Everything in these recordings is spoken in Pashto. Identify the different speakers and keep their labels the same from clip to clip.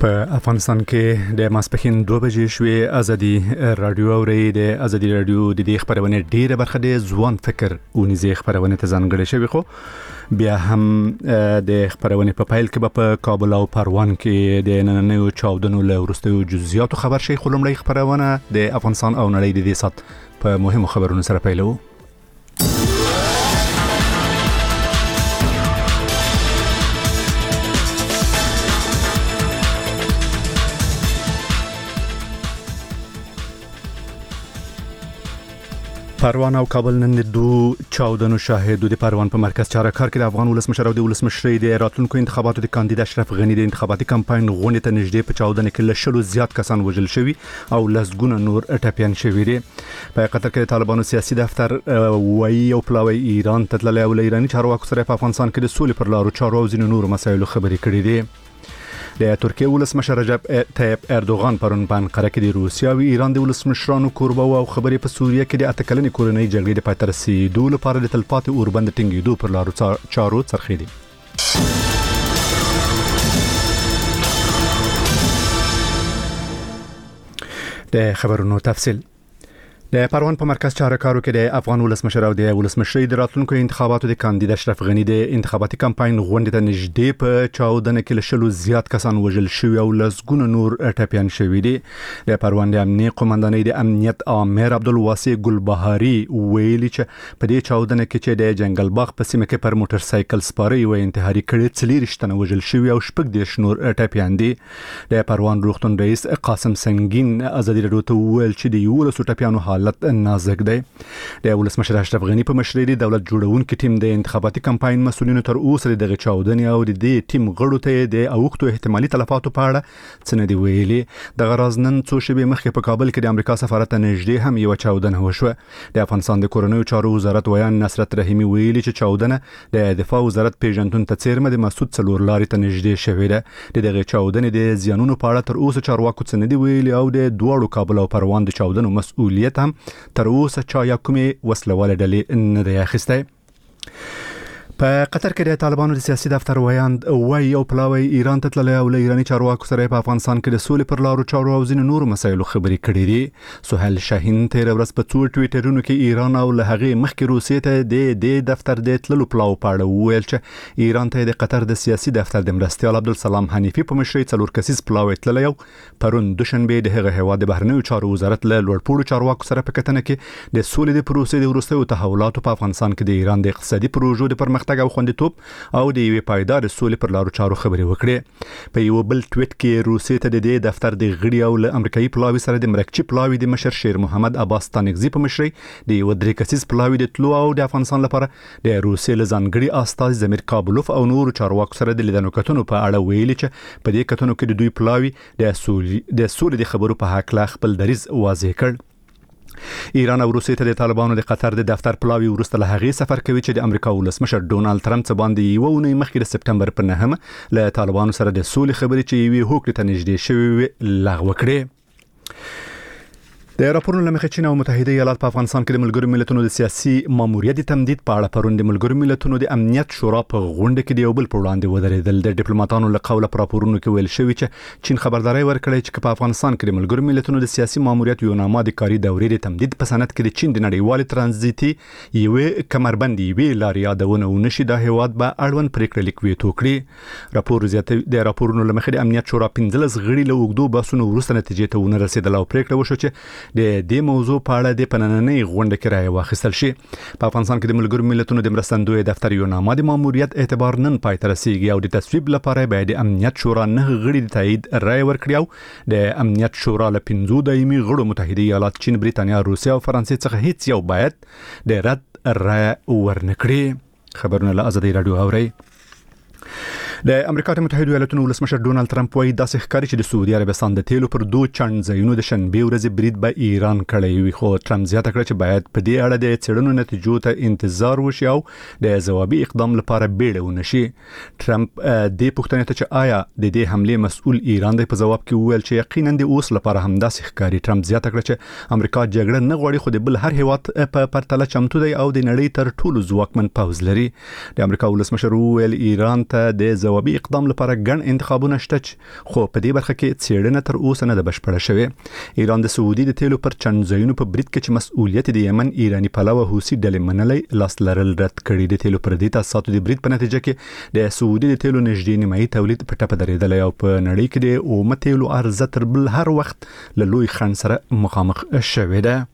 Speaker 1: په افغانستان کې د ماسپښین 2 بجې شوې ازادي رادیو اوري د ازادي رادیو د دې خبرونه ډیره برخه د ځوان فکر او نيزه خبرونه ته ځانګړې شوی خو بیا هم د خبرونه په فایل کې په کابل او پروان کې د نننیو چاودنو له ورستیو جزئیات خبر شي خلمړی خبرونه د افغانستان او نړۍ د دې سات په مهمو خبرونو سره پیلو. پروان او کابل نن د چاودنو شاهد د پروان په مرکز چارکار کې د افغان ولسمشر او د ولسمشرۍ د راتلونکو انتخاباتو د کاندید اشرف غنی د انتخاباتي کمپاین غونډې ته نږدې په چاودنه کې لشلو زیات کسان وژل شوي او لسګونه نور ټپيان شوي دي. په قطر کې د طالبانو سیاسي دفتر وایي او پلاوی ایران ته تللی او ایراني چارواکو سره په افغانستان کې د سولې پر لارو چارو او ځینو نورو مسایلو خبرې کړې دي. د ترکیه ولسمشر رجب طیب اردوغان پرون په انقره کې د روسیا او ایران د ولسمشرانو کوربه او خبرې په سوریه کې د اتکلنې کورنۍ جګړې د پاتې رسیدو لپاره د تلپاتې اوربند ټینګېدو پر لارو چارو څرخي دي. د خبرونو تفصیل د پروان په مرکز چارکارو کې د افغان ولسمشر او د ولسمشرۍ د راتلونکو انتخاباتو د کاندید اشرف غنی د انتخاباتي کمپاین غونډې ته نږدې په چاودنه کې لشلو زیات کسان وژل شوي او لسګونه نور ټپيان شوي دي. د پروان د امنیت قومندانۍ د امنیت امیر عبدالواسع ګلبهاري ویلي چې په دې چاودنه کې چې د جنگل باغ په سیمه کې پر موټر سایکل سپاره یو انتحاري کړي 40 تنه وژل شوي او شپږ دیش نور ټپيان دي. د پروان روغتون رئیس قاسم سنگین ازادي رادیو ته ویل چې د یو لسو ټپيانو حالت نازک دی. د ولسمشر اشرف غنی په مشرۍ د دولت جوړونکو ټیم د انتخاباتي کمپاین مسؤلینو تر اوسه د چاودنې او د ټیم غړو ته د اوښتو احتمالي تلفاتو په اړه څه نه دی ویلي. د غرض نن څو شپې مخکې په کابل کې د امریکا سفارت ته نږدې هم یو چاودنه وشوه. د افغانستان د کورنیو چارو وزارت ویان نصرت رحیمی ویلي چې چاودنه د دفاع وزارت پیژندون ته څیرمه د مسعود څلور لارې ته نږدې شوې ده. دغه چاودنې د زیانونو په اړه تر اوسه چارواکو څه نه دی ویلي او د دوړو کابل او پروان د چاودنو مسؤلیت هم تر اوسه چا یا کومې وسلواله ډلې نه دی اخیستی. په قطر کې د طالبانو د سیاسي دفتر وایي او پلاوی ایران ته تللی او ایراني چارواکو سره په افغانستان کې د سولې پر لارو چارو او ځینو نورو مسایلو خبرې کړې دي. سهیل شاهین تیر ورځ په څو ټویټرونو کې ایران او له هغې مخکې روسیې ته د دفتر د تللو پلاو په اړه وویل چې ایران ته د قطر د سیاسي دفتر د مرستیال عبدالسلام حنیفي په مشرۍ 4 کسیز پلاوی تللی او پرون دوشنبه د هغه هیواد د بهرنیو چارو وزارت له لوړپوړو چارواکو سره په کتنه کې د سولې د پروسې د وروستیو تحولاتو په افغانستان کې د ایران د اقتصادي پروژو د پرمختګ او خوندیتوب او د یوې پایدار سولې پر لارو چارو خبرې وکړې. په یو بل ټویټ کې روسیې ته د دې دفتر د غړي او له امریکایي پلاوی سره د مرکچی پلاوی د مشر شیر محمد عباس تانکزی په مشرۍ د یو 3 کسیز پلاوی د تلو او د افغانستان لپاره د روسیې له ځانګړي استازي زمیر کابلوف او نور چارواکو سره د لیدنو کتنو په اړه ویلي چې په دې کتنو کې د دوی پلاوی د سولې د خبرو په حق لا خپل دریز واضح کړ. ایران او روسیې ته د طالبانو د قطر د دفتر پلاوی ورسته له هغې سفر کوي چې د امریکا ولسمشر ډونالد ټرمپ څخه باندې یو اونۍ مخکې د سپټمبر په 9 له طالبانو سره د سولې خبرې چې یوې هوکړې ته نږدې شوې لغوه کړې. د راپورونو لمخې چین او متحده ایالات په افغانستان کې د ملګرو ملتونو د سیاسي ماموریت تمدید په اړه پرون د ملګرو ملتونو د امنیت شورا په غونډه کې د یو بل پر وړاندې ودرېدل. د ډیپلوماټانو له قوله په راپورونو کې ویل شوی چې چین خبرداري ورکړې چې په افغانستان کې د ملګرو ملتونو د سیاسي ماموریت یو نامه د کاري دورې د تمدید په سند کې د چین د نړیوال ترانزیتي یوې کمربندي وی لارې یادونه ونشي د هیواد به اړوند پریکړه لیک ویټو کړي. راپور زیاتوي د راپورونو لمخې د امنیت شورا 15 غړي له اوږدو بحثونو وروسته نتیجې ته ونه رسیدل او پریکړه وشو چې د دې موضوع په اړه د پنننۍ غونډه کې راي واخیستل شي. په افغانستان کې د ملګرو ملتونو د مرستندوی دفتر یو نامه د ماموریت اعتبار نن پای ته رسیږي او د تصویب لپاره باید د امنیت شورا 9 غړي د تایید رائے ورکړي او د امنیت شورا له 15 دایمي غړو متحده ایالات، چین، بریتانیا، روسیا او فرانسې څخه هیڅ یو باید د رد رائے ورنکړي. خبرونه له ازادي رادیو اوري. د امریکا متحده ایالاتونو ولسمشر ډونالد ټرمپ وايي داسې ښکاري چې د سعودي عربستان د تیلو پر 2 چند ځایونو د شنبه ورځې برید به ایران کړی وي، خو ټرمپ زیاته کړه چې باید په دې اړه د څېړنو نتیجو ته انتظار وشي او د ځوابي اقدام لپاره بیړه ونشي. ټرمپ د پوښتنې ته چې آیا د دې حمله مسؤل ایران دی په جواب کې وویل چې یقینا د اوس لپاره هم داسې ښکاري. ټرمپ زیاته کړه چې امریکا جګړه نه غواړي خو د بل هر هیواد په پرتله چمتو دی او د نړۍ تر ټولو ځواکمن پوځ لري. د امریکا ولسمشر وویل ایران ته د جوابي اقدام لپاره ګڼ انتخابونه شته، خو په دې برخه کې څېړنه تر اوسه نه ده بشپړه شوې. ایران د سعودي د تیلو پر چندځایونو په برید کې چې مسؤلیت د یمن ایرانی پلوه حوثي ډلې منلې لاس لرل رد کړي. د تیلو پر دې تاسیساتو د برید په نتیجه کې د سعودي د تیلو نږدې نیمایي تولید په ټپه درېدلی او په نړۍ کې د اومه تیلو عرضه تر بل هر وخت له لوی خنډ سره مخامخ شوې ده.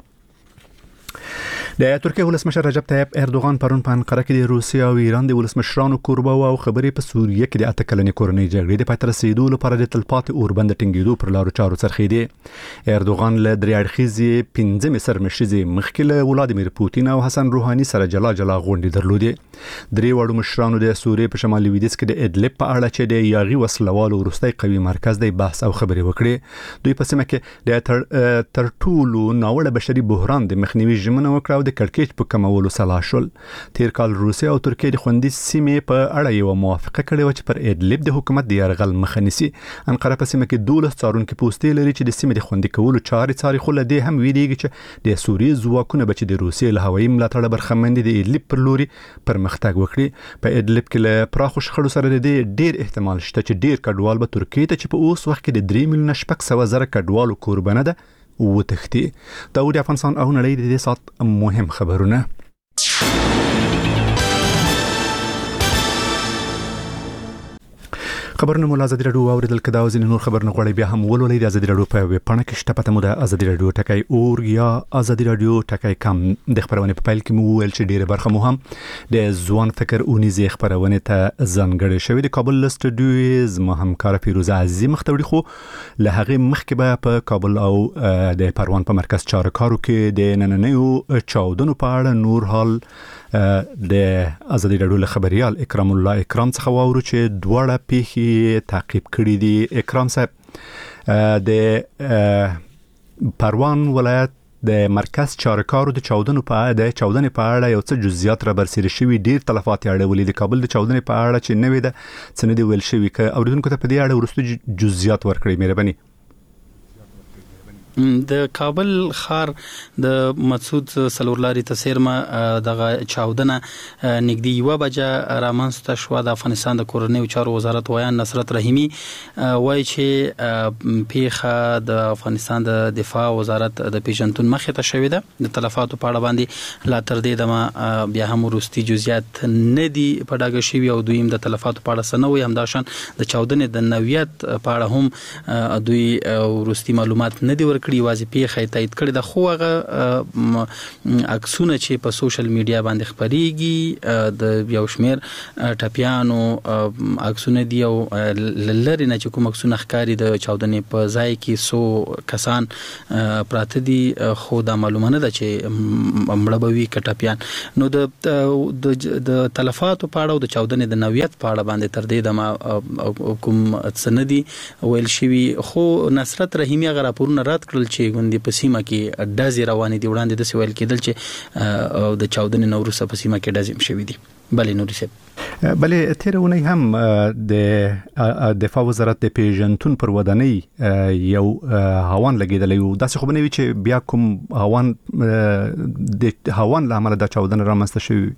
Speaker 1: د ترکیه ولسمشر رجب طیب اردوغان پرون په انقره کې د روسیې او ایران د ولسمشرانو کوربه او خبرې په سوریه کې د 8 کلنې کورنۍ جګړې د پای ته رسیدو لپاره د تلپاتې اوربند ټینګېدو پر لارو چارو څرخېدي. اردوغان له درې اړخیزې 15 سرمشرۍ مخکې له ولادیمیر پوتین او حسن روحاني سره جلا جلا غونډې درلودې. درې وړو مشرانو د سوریې په شمالي لویدیځ کې د ادلب په اړه چې د یاغي وسلوالو وروستی قوي مرکز دی بحث او خبرې وکړې. دوی په سیمه کې د تر ټولو ناوړه بشري بحران د مخنیوي ژمنه وکړه او د کړکېچ په کمولو سلا شول. تیر کال روسیه او ترکیه د خوندي سیمې په اړه یو موافقه کړې و چې پر ادلب د حکومت د یرغل مخه نیسي. انقره په سیمه کې 12 څارونکي پوستې لري چې د سیمې د خوندي کولو چارې څاري، خو له دې هم ویریږي چې د سوریې ځواکونه به چې د روسیې له هوایي ملاتړه برخمن دي د ادلب پر لوري پرمختګ وکړي. په ادلب کې له پراخو شخړو سره د ډیر احتمال شته چې ډیر کډوال به ترکیه ته چې په اوس وخت کې د 3 میلیونه 600,000 کډوالو کوربنه ده وتښتي. دا د افغانستان او نړۍ د دې سات مهم خبرونه. خبرونه مو ازادي رادیو اوریدل کدا او ځینې نور خبرونه غواړي بیا هم ولولئ د ازادي رادیو په ویب پاڼه کې شته پته مو د ازادي رادیو ټکای اور یا ازادي رادیو ټکای کم. د خبرونه په پیل کې مو ویل چې ډیره برخه مو هم د ځوان فکر اونیزي خبرونه ته ځانګړې شوې. د کابل استودیو زما همکار فیروز عزیزی مختوری خو له هغه مخکې به په کابل او د پروان په مرکز چارکارو کې د نننیو چاودنو په اړه نور حال د ازادي رادیو له خبريال اکرام الله اکرام څخه واورو چې دواړه پیښې تعقیب کړي دي. اکرام صاحب د پروان ولایت د مرکز چارکارو د چاودنې په اړه یو څه جزئیات را برسېره شوي، ډیر تلفات یې اړولي. د کابل د چاودنې په اړه چې نوې ده څه نه دی ویل شوي، که اوریدونکو ته په دې اړه وروستو جزئیات ورکړئ مهرباني.
Speaker 2: د کابل خار د مسعود سلورلاري تسیرما دغه چاودنه نږدې یو بجه رامنځته شو. د افغانستان د کورنیو چارو وزارت ویان نصرت رحیمی وایي چې پیښه د افغانستان د دفاع وزارت د پیژنتون مخې ته شوې ده. د تلفاتو په اړه باندې لا تر دې دمه بیا هم وروستي جزئیات نه دي په ډاګه شوي او دوی هم د تلفاتو په اړه سنوي همداشان د چاودنې د نوعیت په اړه هم دوی وروستي معلومات نه دي ورکړي. واځي پیښه تایید کړي د خو هغه عکسونه چې په سوشل میډیا باندې خبريږي د یو شمیر ټپیانو عکسونه دی او لری نه چې کوم عکسونه ښکاری د چاودنې په ځای کې 100 کسان پراته دي، خو دا معلومه نه ده چې مړه به وي کټپیان. نو د تلفاتو په اړه او د چاودنې د نوعیت په اړه باندې تر دې د کوم سندي ویل شوی، خو نصرت رحیمی هغه راپورونه رد کړل چې غوندي په سیمه کې ډازې روانې دي. وړاندې د سویل کېدل چې د چاودنې نوروسه په سیمه کې ډازې شوې دي. بلې نوري صاحب
Speaker 1: بلې تیرونه هم د دفاع وزارت د پیژنتون پر ودانۍ یو هوان لګیدلی و. داسې خو به نه وي چې بیا کوم هوان د هوان له امله د چاودنه رامنځته شوې وي.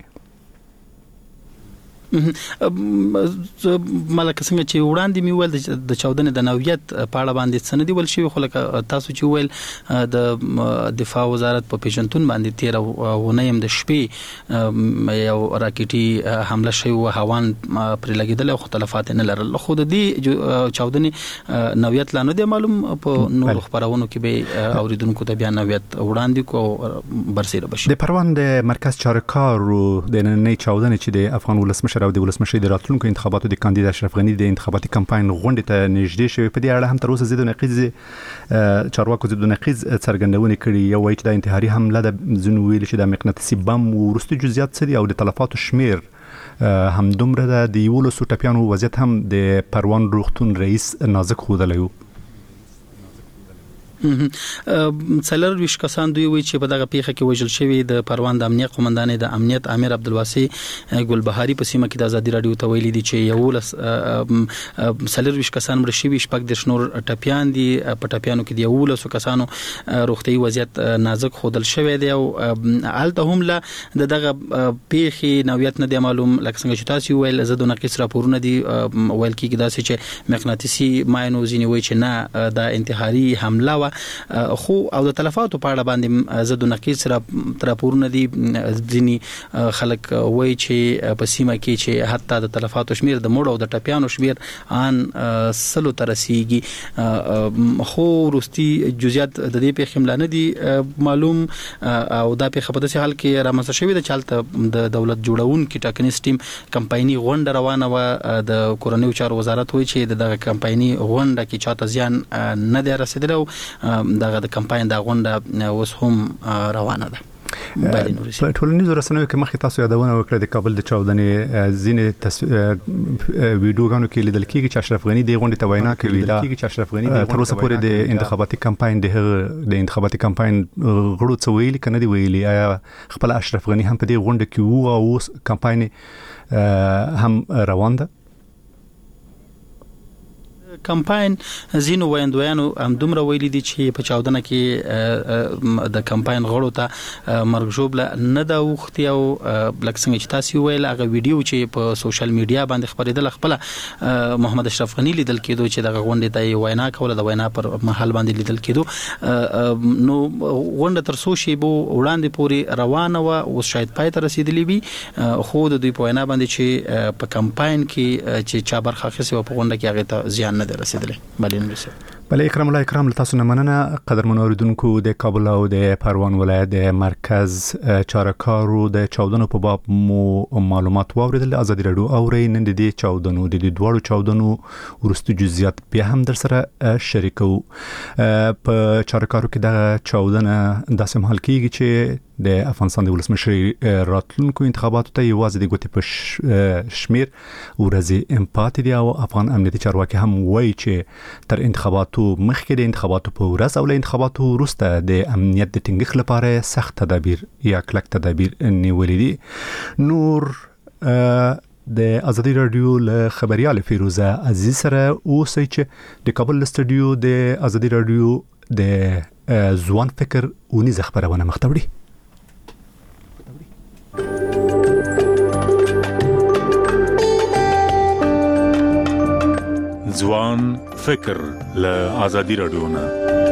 Speaker 2: ملک څنګه چې وړاندې می ول د چاودنې د نوعیت په اړه باندې سندي ول شي، خو لکه تاسو چې ویل د دفاع وزارت په پیژنتون باندې 13 ونیم د شپې یو راکټي حمله شوی و، هوان پر لګیدل او تلفات نه لرل. خو د دې چاودنې نوعیت لا نه دی معلوم. په نور خبرونو کې به اوریدونکو ته بیا نوعیت وړاندې کو برسېره بشي.
Speaker 1: د پروان د مرکز چارکارو د نننۍ چاودنې چې د افغان ولسمشر او د ولسمشر د راتلونکو انتخاباتو د کاندید اشرف غنی د انتخاباتي کمپاین غونډې ته نږدې شوی، په دې اړه هم تر اوسه زیات نقیز چارواکو زیات نقیز څرګندونه کړي. یو وایي چې د انتحاري حمله د ځینو ویل چې د مقناطیسي بم ورستي جزئیات څه دي او د تلفاتو شمیر هم دومره ده. د 11 ټپیانو وضعیت هم د پروان روغتون رئیس نازک ښودلی و.
Speaker 2: څلور ویش کسان دوی وی چې په دغه پیښه کې وژل شوی د پروان د امنیت قومندان د امنیت امیر عبدالواسي ګلبهاري په سیمه کې د ازادي رادیو ته ویلي دي چې یو څلور ویش کسان مړ شوي، شپږ د شنور ټپیان دي. په ټپیانو کې د 11 کسانو روغتي وضعیت نازک خودل شوی دی او الته هم له دغه پیښې نوعیت نه دی معلوم. لکه څنګه چې تاسو ویل زه د نقص راپورونه دي ویل کېږي داسې چې مغناطیسي ماینو ځینې وایي چې نه دا انتحاري حمله و، خو او د تلفاتو په اړه باندې زه د نقص راپورونه دي ځینې خلک وایي چې په سیمه کې چې حتی د تلفاتو شمیر د مړو او د ټپیانو شمیر ان سلو تر رسیږي، خو وروستي جزئیات د دې پیښې ملانه دي معلوم. او دا پیښه په داسې حال کې رامنځته شوې ده چې هلته د دولت جوړونکي ټاکنیز ټیم کمپایني غونډه روانه وه. د کورنیو چارو وزارت وایي چې دغه کمپایني غونډه کې چاته زیان نه دی رسیدلی او دغه د کمپاین د غونډه اوس هم روانه ده.
Speaker 1: په ټولنیزو رسنیو کې مخکې تاسو یادونه وکړه د کابل د چاودنې ځینې ویډیوګانو کې لیدل کېږي چې اشرف غني د غونډې ته وینا کوي. تر اوسه پورې د انتخاباتي کمپاین د انتخاباتي کمپاین غړو څه ویلي که نه دي ویلي؟ آیا خپل اشرف غني هم په دې غونډه کې وو او اوس کمپاین هم روان ده؟
Speaker 2: کمپاین زینو ویندویانو هم دومره ویلي دي چې په چاودنه کې د کمپاین غړو ته مرګ ژوبله نه ده اوښتې او لکه څنګه چې تاسو ویل هغه ویډیو چې په سوشل میډیا باندې خپرېدل خپله محمد اشرف غني لیدل کېدو چې دغه غونډې ته وینا کوله، د وینا پر مهال باندې لیدل کېدو. نو غونډه تر څو شیبو وړاندې پورې روانه وه، اوس شاید پای ته رسېدلې وي، خو د دوی په وینا باندې چې په کمپاین کې چې چا برخه اخیستې وه په غونډه کې هغې ته زیان نه رسیدلی.
Speaker 1: بله اکرام الله اکرام له تاسو نه مننه. قدرمن اوریدونکو، د کابل او د پروان ولایت د مرکز چارهکارو د چاودنو په باب مو معلومات واوریدل. ازادي رادیو اوري نن د دې چاودنو د دوړو چاودنو ورستو جزئیات بیا هم در سره شریکو. په چارهکارو کې د چاودنه داسې حال کېږي چې د افغانستان د ولسمشر راتلونکو انتخاباتو ته یوازې د ګوتې په شمیر ورځې امپاتې دي او افغان امنیتي چارواکي هم وایي چې تر انتخاباتو مخکې د انتخاباتو په ورځ او له انتخاباتو وروسته د امنیت د ټینګښت لپاره سخت تدابیر یا کلک تدابیر نیولي دي. نور د ازادي رادیو له خبريال فیروزه عزیز سره اوسئ چې د کابل استودیو د ازادي رادیو د ځوان فکر ونیزه خبرونه مختوړي.
Speaker 3: ځوان فکر له ازادي رادیو نه.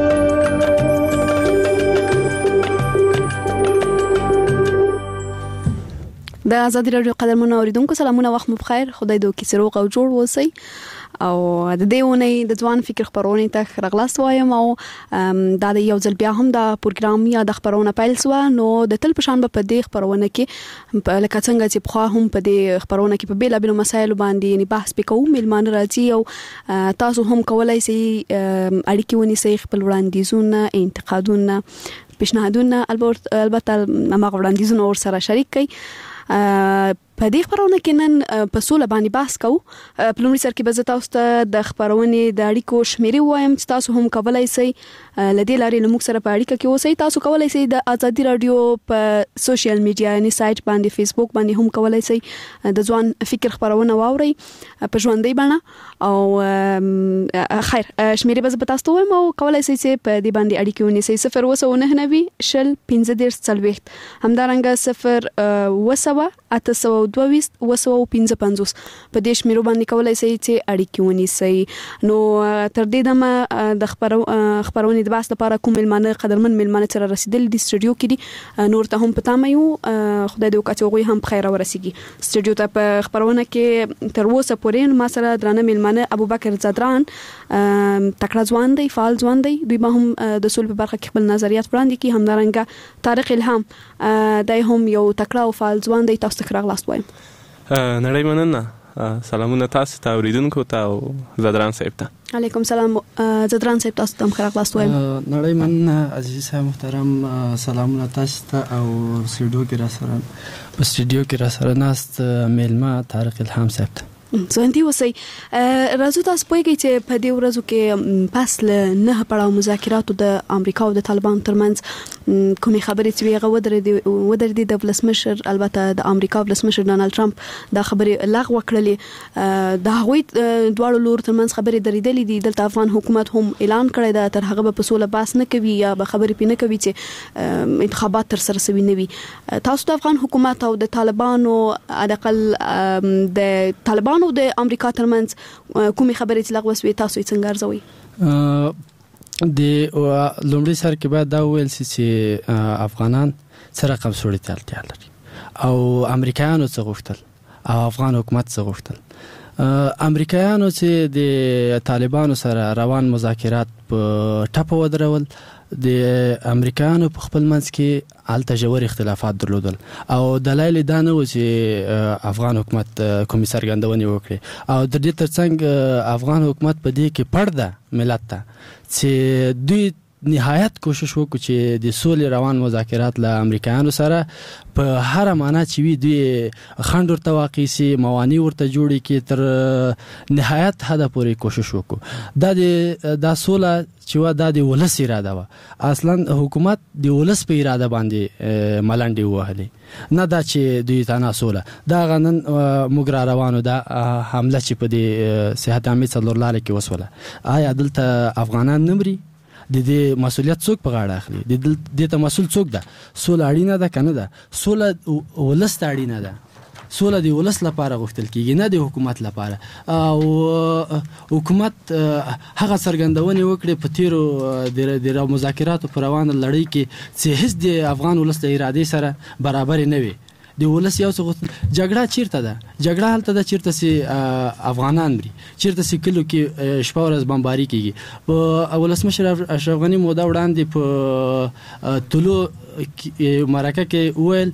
Speaker 4: د ازادي رادیو قدرمن اوریدونکو سلامونه، وخت مو بخیر، خدای دې وکړي چې روغ او جوړ اوسئ. او د دې ونې د ځوان فکر خبرونه ته راغلاست وایم او دا د یو ځل بیا هم د پروګرام یا د خبرونه پیل سو. نو د تل پشان په دې خبرونه کې لکه څنګه چې په هم په دې خبرونه کې په بیلابل مسایل باندې یعنی بحث وکړو، ملمان راځي او تاسو هم کولای شئ اړیکې ونیسئ، خپل وړاندیزونه، انتقادونه، پیشنهادونه البته ما وړاندیزونه ور سره شریک کړئ. په دې خبرونه کې نن په سوله باندې بحث کوو. په لومړي سر کې به زه تاسو ته د خبرونې د اړیکو شمیرې وایم چې تاسو هم کولای شئ لدې لارې له موږ سره په اړیکه کې اوسئ. تاسو کولای شئ د ازادي رادیو په سوشل میډیا یعنی سایت باندې، فیسبوک باندې هم کولای شئ د ځوان فکر خبرونه واورئ په ژوندۍ بڼه. او خیر شمیرې به زه تاسو ته وایم او کولای شئ چې په دې باندې اړیکه ونیسئ. 02990 شل 1540 همدارنګه 0 222 په دې شمیرو باندې کولای شئ چې اړیکې ونیسئ. نو تر دې دمه د خبرونې د بحث لپاره کوم ملمانه قدرمن ملمانه سره رسیدل د استودیو کې دي، نور ته هم پتا مې یو خدای دې وکړي هغه هم بخیر ورسیږي. استودیو ته په خبرونه کې تر اوسه پورې ما سره درانه ملمانه ابوبکر زدران تکړه ځوان دی، فعال ځوان دی، دوی به هم د سول په برخه کې خپل نظریات وړاندې کوي. همدارنګه طارق الهام دای هم یو تکړه او فعال ځوان دی. تاسو ته راغلاست وایم.
Speaker 5: نړۍ مننه. سلامونه تاسو ته اوریدونکو ته او زدران صاحب ته.
Speaker 4: علیکم سلام زدران صاحب، تاسو ته هم راغلاست وایم.
Speaker 6: نړۍ مننه عزیز صاحب محترم، سلامونه تاسو ته او استودیو کې را سره ناست میلمه طارق الهام صاحب ته.
Speaker 4: ځوانتي وسی راځو تاسو پوهیږئ چې په دې ورځو کې پس له 9 پړاو مذاکراتو د امریکا او د طالبان ترمنځ کومې خبرې چې هغه ودرېدې د ولسمشر البته د امریکا ولسمشر ډانلډ ټرمپ دا خبرې لغوه کړلې د هغوی دواړو لور ترمنځ خبرې درېدلې دي دلته افغان حکومت هم اعلان کړی دا تر هغه په سوله باس نه کوي یا به خبرې پې نه کوي چې انتخابات تر سره سوي نه وي تاسو د افغان حکومت او د طالبانو اقل د طالبانو او د امریکا ترمنځ کومې خبرې چې لغوه شوې تاسو یې څنګه ارزوئ
Speaker 6: د لومړي سر کې باید دا وویل شي چې افغانان څه رقم سوړې ته اړتیا لري او امریکایانو څه غوښتل او افغان حکومت څه غوښتل امریکایانو چې د طالبانو سره روان مذاکرات په ټپه ودرول د امریکایانو په خپل منځ کې الته ژور اختلافات درلودل او دلایل دا نه و چې افغان حکومت کومې څرګندونې وکړي او د دې ترڅنګ افغان حکومت په دې کې پړده ملت ته چې دوی نهایت کوشش وکړو چې د سولې روان مذاکرات له امریکایانو سره په هر معنا چې وي دوی خنډ ورته واقع سي موانع ورته جوړي کې تر نهایت حد پورې کوشش وکړو دا سوله چې وا د ولس اراده و اصلا حکومت د ولس په اراده باندې ملنډي وهلي نه دا چې دوی تانا سوله دا غنن مګر روانو دا حمله چې په دې صحت عامه څلور لارې کې وسوله آیا دلته افغانان نمرې د دې مسؤلیت څوک په غاړه اخلي د دې ته مسؤل څوک ده سوله اړینه ده کنه ده سوله ولس ته اړینه ده سوله د ولس لپاره غوښتل کیږي نه د حکومت لپاره او حکومت هغه څرګندونې وکړي په تیرو د مذاکراتو پر روانه لړۍ کې چې هیڅ د افغان ولس د ارادې سره برابر نه وي د ولس یو څه جګړه چیرته ده جګړه هلته ده چیرته سي افغانان مري چیرته سي کلو کې شپه ورځ بمباري کیږي په ولسمشر اشرف غنی موده وړاندې په طلوع مرکه کې ویل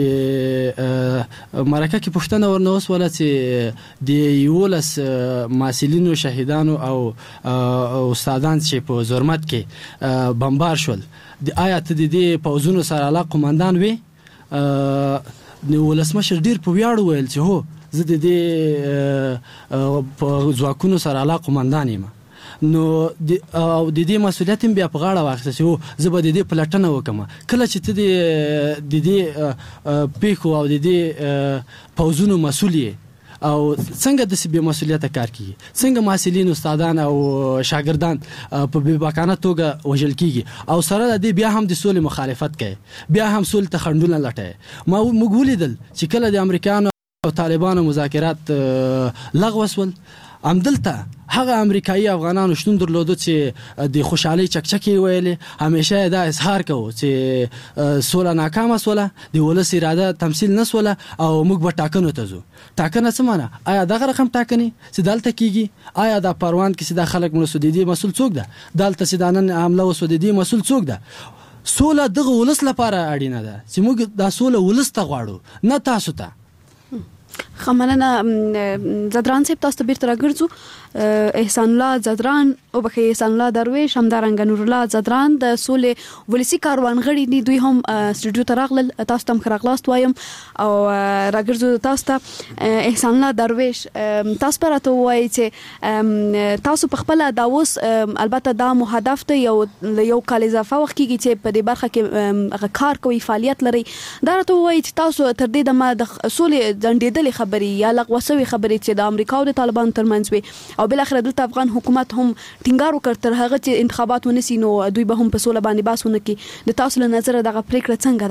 Speaker 6: چې مرکه کې پښتنه ورنوس ولا چې د یولس ماسلینو شهیدانو او استادان چې په زرمت کې بمبار شول د آیات د دې پوزونو سره علاقه قومندان وي نو ولسمشر ډیر په ویاړ ویل چې هو زه د دې په ځواکونو سره علاقه قومندان یم نو د دې مسؤلیت بیا په غاړه واخیسته چې هو زه به د دې پلټنه وکم کله چې ته د دې پیښو او د دې پوزونو مسؤل او څنګه د سبي مسؤلیت کار کوي څنګه مسؤلین استادان او شاګردان په بیباکانه توګه وژل کیږي او سره د بیا هم د سولې مخالفت کوي بیا هم سولې ته خنډونه لټوي ما موږ ولیدل چې کله د امریکایانو او طالبانو مذاکرات لغوه شول همدلته هغه امریکایي افغانانو شتون درلود چې د خوشحالي چکچکې ویلې همیشه دا اظهار کوو چې سوله ناکامه سوله د ولس اراده تمثيل نه سوله او موږ به ټاکنو ته ځو ټاکنه څه معنی آیا دغه رقم ټاکنې چې دلته کیږي آیا د پروان کې چې د خلک مسودي مسول څوک ده دلته چې د نن عمله وسودي مسول څوک ده سوله دغه ولس لپاره اړینه ده چې موږ د سوله ولس ته غواړو نه تاسو ته
Speaker 4: خمنه زدران صاحب تاسو ته بیرته راګرځو احسان الله زدران او بخي احسان الله درویش همدارنګ نور الله زدران د سولې ولسی کاروان غړي دي دوی هم سټوډیو ته راغلل تاسو تم خراغلاست وایم او راګرځو تاسو ته احسان الله درویش تاسو پراته وایي چې تاسو په خپل دا اوس البته دا مهدف ته یو کال اضافه وخت کیږي چې په دې برخه کې کار کوي فعالیت لري دا راته وایي چې تاسو تر دې د ما د سولې ځنډېدلې خبري یا لغوسوي خبري چې د امریکا او د طالبان ترمنځ وي او بل اخر دلته افغان حکومت هم ټینګار وکړ تر هغه چې انتخابات ونسي نو دوی به هم په سوله باندې باسونه کې د تاسو له نظر دغه پریکړه څنګه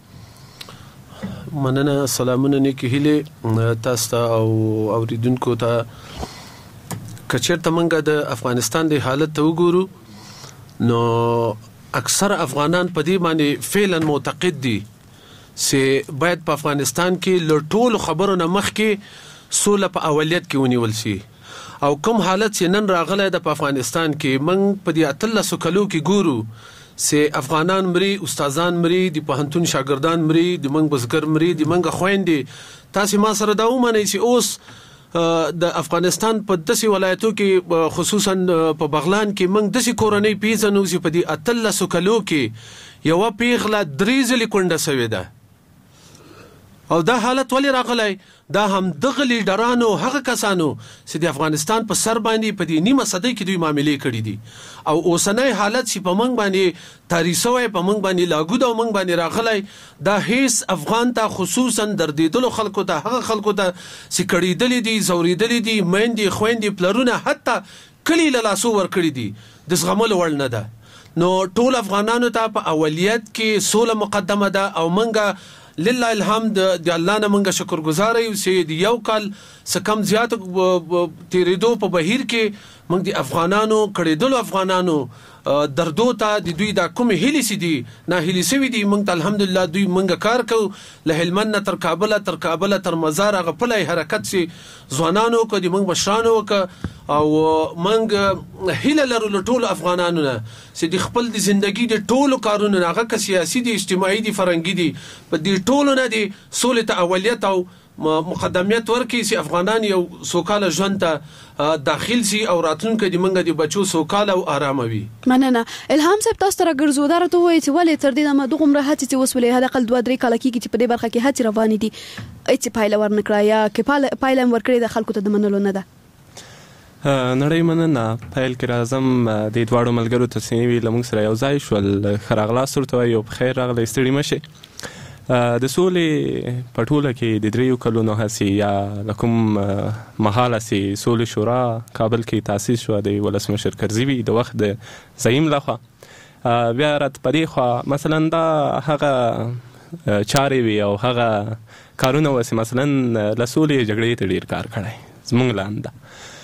Speaker 4: ده
Speaker 7: مننه سلامونه نیکی هله تاسو او اوریدونکو ته کچېرته منګه د افغانستان د حالت ته وګورو نو اکثر افغانان په دې باندې فعلا معتقد دي چې باید په افغانستان کې لټول خبرونه مخکې سوله په اولیت کې ونیول شي او کوم حالت چې نن راغلی د افغانستان کې من په دې 13 کلو کې ګورو چې افغانان مري استادان مري د پوهنتون شاګردان مري د منګ بزګر مري د منګ خويندې تاسو ما سره دا ومنئ چې اوس د افغانستان په داسې ولایتو کې خصوصا په بغلان کې منګ داسې کورنۍ پیژنو چې په دې 13 کلو کې یو پیغله 3 ځلې کونډه شوې ده او دا حالت ولې راغلی؟ دا هم دغه لیډرانو هغه کسانو چې د افغانستان په سر باندې په دې نیمه صدۍ کې دوی معاملې کړي دي او اوسنۍ حالت چې په موږ باندې تاری شوی، په موږ باندې لاګو ده او موږ باندې راغلی، دا هیڅ افغان ته خصوصا دردېدلو خلکو ته، هغه خلکو ته چې کړېدلې دي، زورېدلې دي، میندې خویندې پلرونه حتی کلی له لاسو ورکړي دي، د زغملو وړ نه ده. نو ټول افغانانو ته په اولیت کې سوله مقدمه ده او موږ لله الحمد د الله نه موږ شکر گزار یو چې د یو کال څه کم زیات تیریدو په بهیر کې موږ د افغانانو کړېدلو افغانانو دردو ته د دوی دا کوم هلي سي دي نه هلي سوي دي، موږ ته الحمدلله دوی موږ کار کوو له هلمند تر کابل تر مزار هغه پلی حرکت سي ځوانانو کو د موږ بشرانو او موږ هله لرو له ټولو افغانانو نه چې د خپل د ژوندۍ د ټولو کارونو هغه که سیاسي دي، اجتماعي دي، فرهنګي دي، په دې ټولو نه دي سولې ته اوليت او مقدمیت ورکړي چې افغانان یو سوکاله ژوند ته داخل سي او راتلونکي د منګه د بچو سوکاله او آرام وي.
Speaker 4: مننه. الهام صاحب تاسو تر ګرځو دا راته وایي چې ولې تر دې دمه دغه عمره هڅې چې وسولې هدا قل 2-3 کال کېږي چې په دې برخه کې هڅې روانې دي، اې پایله ورنکړه یا کې پایله ورکړي د خلکو ته د منلو نه ده؟
Speaker 5: نړۍ مننه. پیل کې راځم د دواړو ملګرو تصنیوي لمونږ سره یو ځای شول، خراغلاس ورته وایي او په خیر راغلی، ستړي مشي. د سولې په ټوله کې د 3 کلونو هڅې یا له کوم مهاله چې سولې شورا کابل کې تاسیس شوه د ولسمشر کرزي د وخت د زعیم لخوا، بیا راته په دې خوا مثلا دا هغه چارې وي او هغه کارونه وه چې مثلا له سولې جګړې ته ډېر کار کړی زموږ لاندې،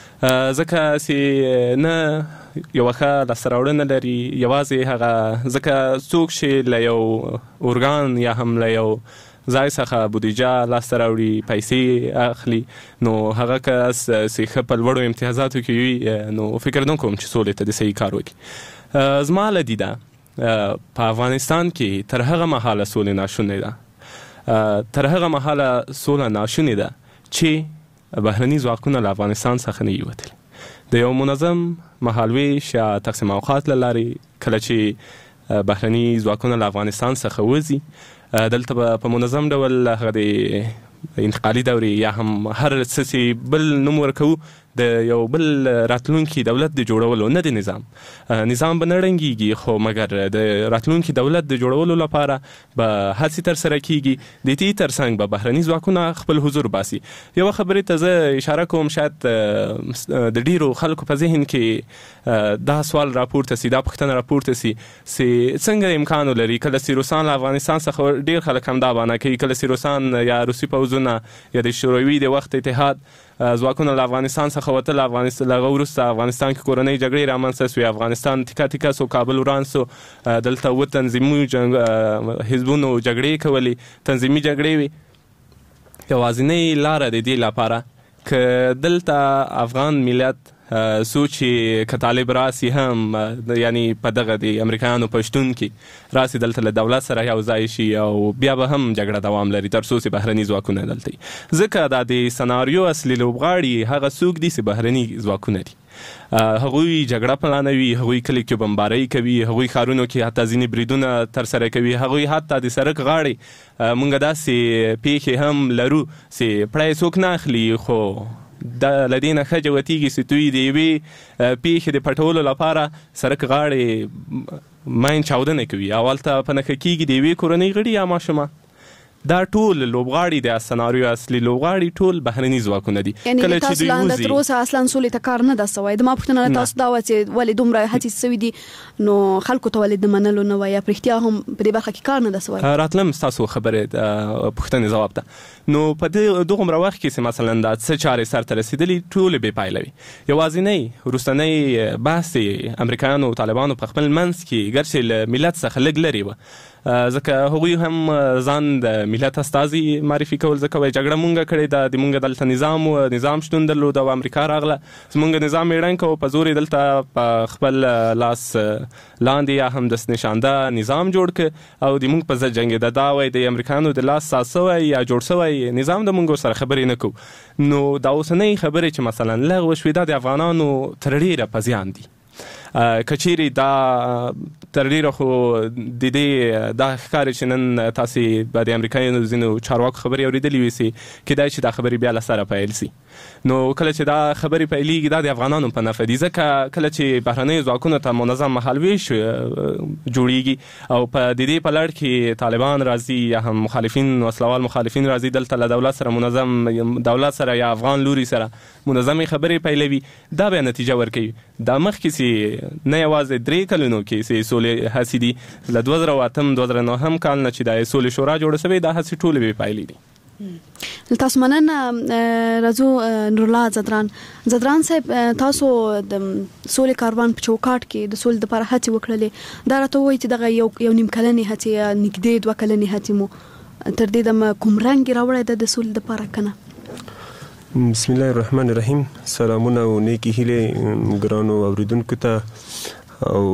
Speaker 5: ځکه چې نه یو ښه لاسته راوړنه لري، یوازې هغه ځکه څوک چې له یو ارګان یا هم له یو ځای څخه بودیجه لاسته راوړي، پیسې اخلي، نو هغه کس چې ښه په لوړو امتیازاتو کې وي نو فکر نه کوم چې سولې ته د صحیح کار وکړي. زما له دیده په افغانستان کې تر هغه مهاله سولې ناشونې ده، تر هغه مهاله سوله ناشونې ده چې بهرني ځواکونه له افغانستان څخه نه وتل. د یو منظم مهالویش یا تقسیم اوقات له لارې کله چې بهرني ځواکونه له افغانستان څخه وځي، دلته په منظم ډول هغه د انتقالي دورې یا هم هر څه چې بل نوم ورکوو د یو بل راتلونکي دولت د جوړولو نه د نظام به نه ړنګېږي، خو مګر د راتلونکي دولت د جوړولو لپاره به هڅې ترسره کیږي. د دې ترڅنګ به بهرني ځواکونه خپل حضور باسي. یوه خبرې ته زه اشاره کوم، شاید د ډیرو خلکو په ذهن کې دا سوال راپورته سي، دا پوښتنه راپورته سي چې څنګه امکان ولري کله چې روسان له افغانستان څخه ډیر خلک هم دا بانه کوي، کله چې روسان یا روسي پوځونه یا د شوروي د وخت اتحاد ځواکونه له افغانستان څخه وتل، افغانستان له وروسته افغانستان کې کورنۍ جګړې رامنځته سوې، افغانستان تیکه تیکه سو، کابل وران سو، دلته و تنظیمي حزبونو جګړې کولې، تنظیمي جګړې وي. یوازینۍ لاره د دې لپاره که دلته افغان ملت سوچ که طالب راسي هم یعنی په دغه د امریکایانو په شتون کې راسي دلته له دولت سره یو ځای شي او بیا به هم جګړه دوام لري تر څو چې بهرني ځواکونه دلته وي، ځکه دا د سناریو اصلي لوبغاړي هغه څوک دي چې بهرني ځواکونه دي. هغوی جګړه پلانوي، هغوی کلی کې بمبارۍ کوي، هغوی ښارونو کې حتی ځینې بریدونه ترسره کوي، هغوی حتی د سړک غاړې موږ داسې پیښې هم لرو چې پړی څوک نه اخلي، خو د لدینه خجه وتیږي چې دوی د یوې پیښې د پټولو لپاره سړک غاړې ماین چاودنه کوي او هلته په نښه کیږي د یوې کورنۍ غړي یا ماشومان. دا ټول لوبغاړي د سناریو اصلي لوبغاړي ټول بهرني ځواکونه دي.
Speaker 4: کله چې دوی وځي تر اوسه اصلا سولې ته کار نه ده سوی. د ما پوښتنه تاسو دا و چې ولې دومره هڅې سوي دي نو خلکو ته ولې د منلو نه وایي په اړتیا هم په دې برخه کې کار نه ده سوی؟
Speaker 5: راتلم تاسو خبرې پوښتنې ځواب ده. نو په دغه وخت کې چې مثلا دا څه چارې سرته رسیدلې ټول به پایله وي. یوازینۍ وروستنۍ بحث امریکایانو او طالبانو په خپل منځ کې ګرچې له ملت څخه لږ لرې وه، ځکه هغوی هم ځان د ملت استازي معرفي کول، ځکه وایي جګړه مونږ کړې ده، د مونږ دلته نظام شتون درلود او امریکا راغله زمونږ نظام یې ړنګ کړ، په زور یې دلته په خپل لاس لاندې یا هم دست نشانده نظام جوړ کړ او د مونږ په ضد جنګېده. دا وایي د امریکایانو د لاس ساز سوی یا جوړ سوی نظام د مونږ سره خبرې نه کوو. نو دا اوسنۍ خبرې چې مثلا لغوه شوې دا د افغانانو تر ډېره په زیان دي. کچيري دا تر ډیره خو د دې دا ښکاري چې نن تاسو د امریکایانو ځینو چارواکو خبرې اورېدلې وي چې کېدای شي دا خبرې بیا له سره پیل سي. نو کله چې دا خبرې پیلېږي دا د افغانانو په نفع دي، ځکه کله چې بهرنیو ځواکونو ته منظم مهالویش جوړیږي او په دې په لړ کې طالبان راځي یا هم مخالفین وسلوال مخالفین راځي، دلته له دولت سره منظم دولت سره یا افغان لوري سره منظمې خبرې پیلوي، دا به نتیجه ورکوي. دا مخکې سي نه یوازې 3 کلونو کې سي سولې هڅې دي، له 2008-2009 کال نه چې د سولې شورا جوړه شوې دا هڅې ټولې به پایلې دي.
Speaker 4: تاسو مننه. راځو نورالله زدران صاحب، تاسو د سولې کاروان په چوکاټ کې د سولې لپاره هڅې وکړلې، دا راته وایي چې دغه یو نیم کلنې هڅې نږدې 2 کلنې هڅې مو تر دې دمه کوم رنګ راوړی د سولې لپاره کنه؟
Speaker 8: بسم الله الرحمن الرحیم. سلامونه او نیکی هیله ګرانو اوریدونکو ته او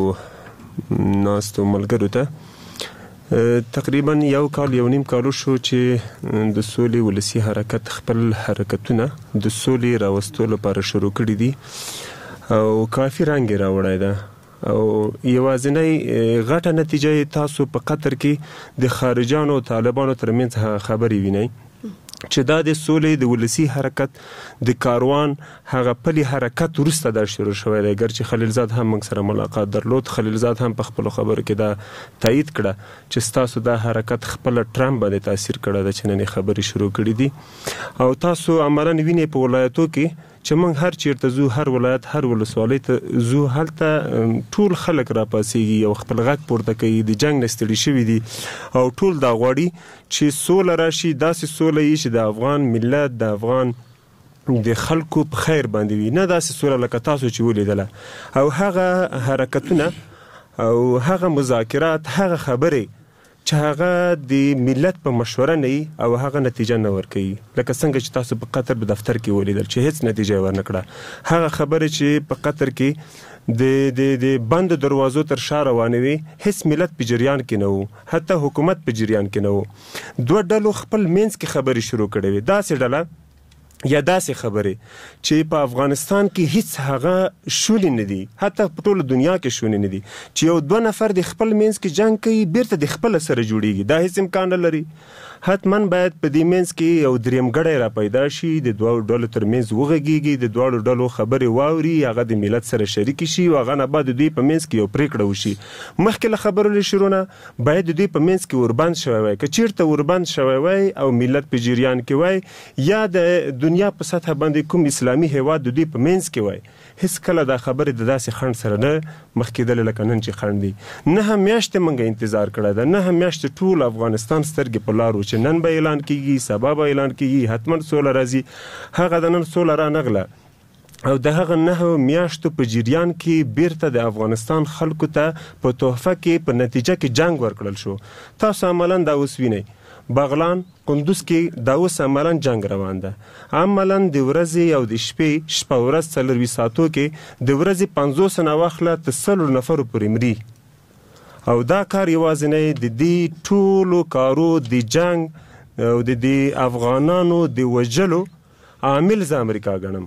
Speaker 8: ناستو ملګرو ته. تقریبا یو نیم کال شو چې د سولې ولسی حرکت خپل حرکتونه د سولې راوستلو لپاره شروع کړي دي او کافي رنګ راوړی ده او یوازینی غټه نتیجه تاسو په قطر کې د خارجانو او طالبانو ترمنځ خبرې وینئ چې دا د سولې د ولسی حرکت د کاروان هغه پلی حرکت ورسته دا شروع شوی دی. ګرچې خلیلزاد هم موږ سره ملاقات درلود، خلیلزاد هم په خپل خبرو کې دا تایید کړه چې ستاسو دا حرکت خپل ټرمپ باندې تاثیر کړی دی چې نن خبرې شروع کړي دي او تاسو عملاً وینئ په ولایتو کې چې موږ هر چیرته زو، هر ولایت هر ولسوالۍ ته زو، هلته ټول خلک را پاسېږي او خپل غږ پورته کوي، د جنګ نه ستړي شوي دي او ټول دا غواړي چې سوله راشي، داسې سوله یې چې د افغان ملت د افغان د خلکو په خیر باندې وي، نه داسې سوله لکه تاسو چې ولیدله. او هغه حرکتونه او هغه مذاکرات، هغه خبرې چې هغه د ملت په مشوره نه او هغه نتیجه نه ورکوي، لکه څنګه چې تاسو په قطر په دفتر کې ولیدل چې هیڅ نتیجه ورنکړه. هغه خبرې چې په قطر کې د بند دروازو تر شا روانوي، هیڅ ملت په جریان کې نه وو، حتی حکومت په جریان کې نه وو. 2 ډلو خپل منځ کې خبرې شروع کړې وي، داسې ډله یا داسې خبرې چې په افغانستان کې هیڅ هغه شونې نه دي، حتی په ټول دنیا کې شونې نه دي چې یو 2 نفر د خپل منځ کې جنگ کوي بیرته د خپل سره جوړیږي، دا هیڅ امکان نه لري. حتما باید په دې منځ کې یو درېمګړی را پیدا شي، د 2 ډلو ترمنځ وغږیږي، د 2 ډلو خبرې واوري، هغه د ملت سره شریک شي او هغه نه بعد دوی په منځ کې یو پریکړه وشي. مخکې له خبرو له شروع نه باید دوی په منځ کې وربند شوی وای، که چیرته وربند شوی وای او ملت په جریان کې وای یا د دنیا په سطح باندې کوم اسلامي هیواد دوی په منځ کې وای، هیڅ کله دا خبرې د داسې خند سره نه مخکېدلې لکه نن چې خند دي. 9 میاشتې موږ انتظار کړی ده، 9 میاشتې ټول افغانستان سترګې په لار و چې نن به اعلان کیږي، سبا به اعلان کیږي، حتما سوله راځي. هغه د نن سوله را نغله او د هغه 9 میاشتو په جریان کې بیرته د افغانستان خلکو ته په تحفه کې په نتیجه کې جنگ ورکړل شو. تاسو عملاً دا اوس وینئ بغلان قندوز کې دا اوس عملاً جنگ روان ده. عملاً د ورځې او د شپه ورځ 4 ساعتو کې د ورځې 50 نه واخله تر 100 نفرو پورې مري او دا کار یوازې د دې ټولو کارو د جنگ او د افغانانو د وجلو عامل ز امریکا ګڼم.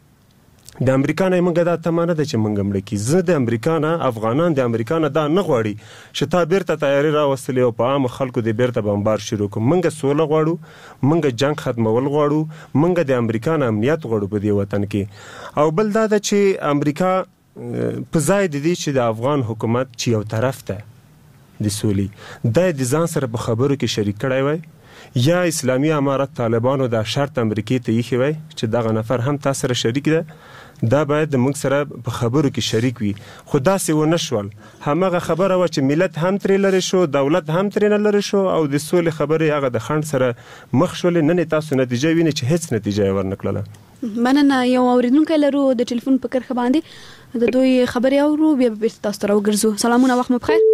Speaker 8: د امریکا نه موږ دا تمانه ده چې موږ مړ کی، زه د امریکا نه افغانان د امریکا نه دا نه غواړي چې تا بیرته تیاری راوستلې او په عام خلکو د بیرته بمبار شروع کوم. موږ سوله غواړو، موږ جنگ ختمول غواړو، موږ د امریکا نه امنیت غواړو په دې وطن کې. او بل دا ده چې امریکا په ځای د دې چې د افغان حکومت چې یو طرف ته د سولې د ځان سره په خبرو کې شریک کړی وای یا اسلامي امارت طالبانو دا شرط امریکای ته یې وای چې دغه نفر هم تاسو سره شریک ده، دا باید د موږ سره په خبرو کې شریک وي. خو داسې ونه شول. همغه خبره وه چې ملت هم ترې لرې شو، دولت هم ترې نه لرې شو او د سولې خبرې هغه د خنډ سره مخ شولې. نن تاسو نتیجه وینئ چې هیڅ نتیجه یې ورنکړله.
Speaker 4: مننه. یو اوریدونکی لرو د ټلیفون په کرښه باندې، د دوی خبرې اورو بیا به تاسو ته راوګرځو. سلامونه، وخت مو بخیر.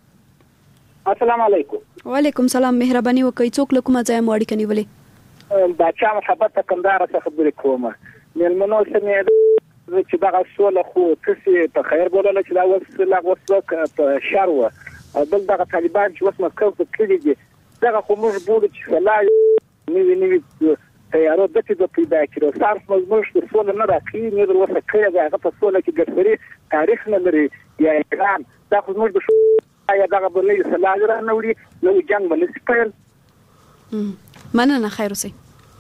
Speaker 9: السلام علیکم.
Speaker 4: وعلیکم سلام. مهرباني وکړئ، څوک له کومه ځایه مو اړیکه نیولې؟
Speaker 9: باچا محبت کندهار څخه خبرې کوم. مېلمنو سره چې دغه سوله خو تاسو په خیر بولله چې دا اوس لا اوس په شر و او بل دغه طالبان چې اوس مسکو ته کړي دي، دغه خو موږ بولو چې لا نوي تیارو د دې پیدا کړو صرف مزمنش د سول نه راکې نه د وسه کړی دا هغه په سول کې ګرځري تاریخ نه لري یا ایران دا خو موږ د یا دغه بلې سلاجره نه وړي نو جنگ باندې سپیل
Speaker 4: مننه خیر اوسئ.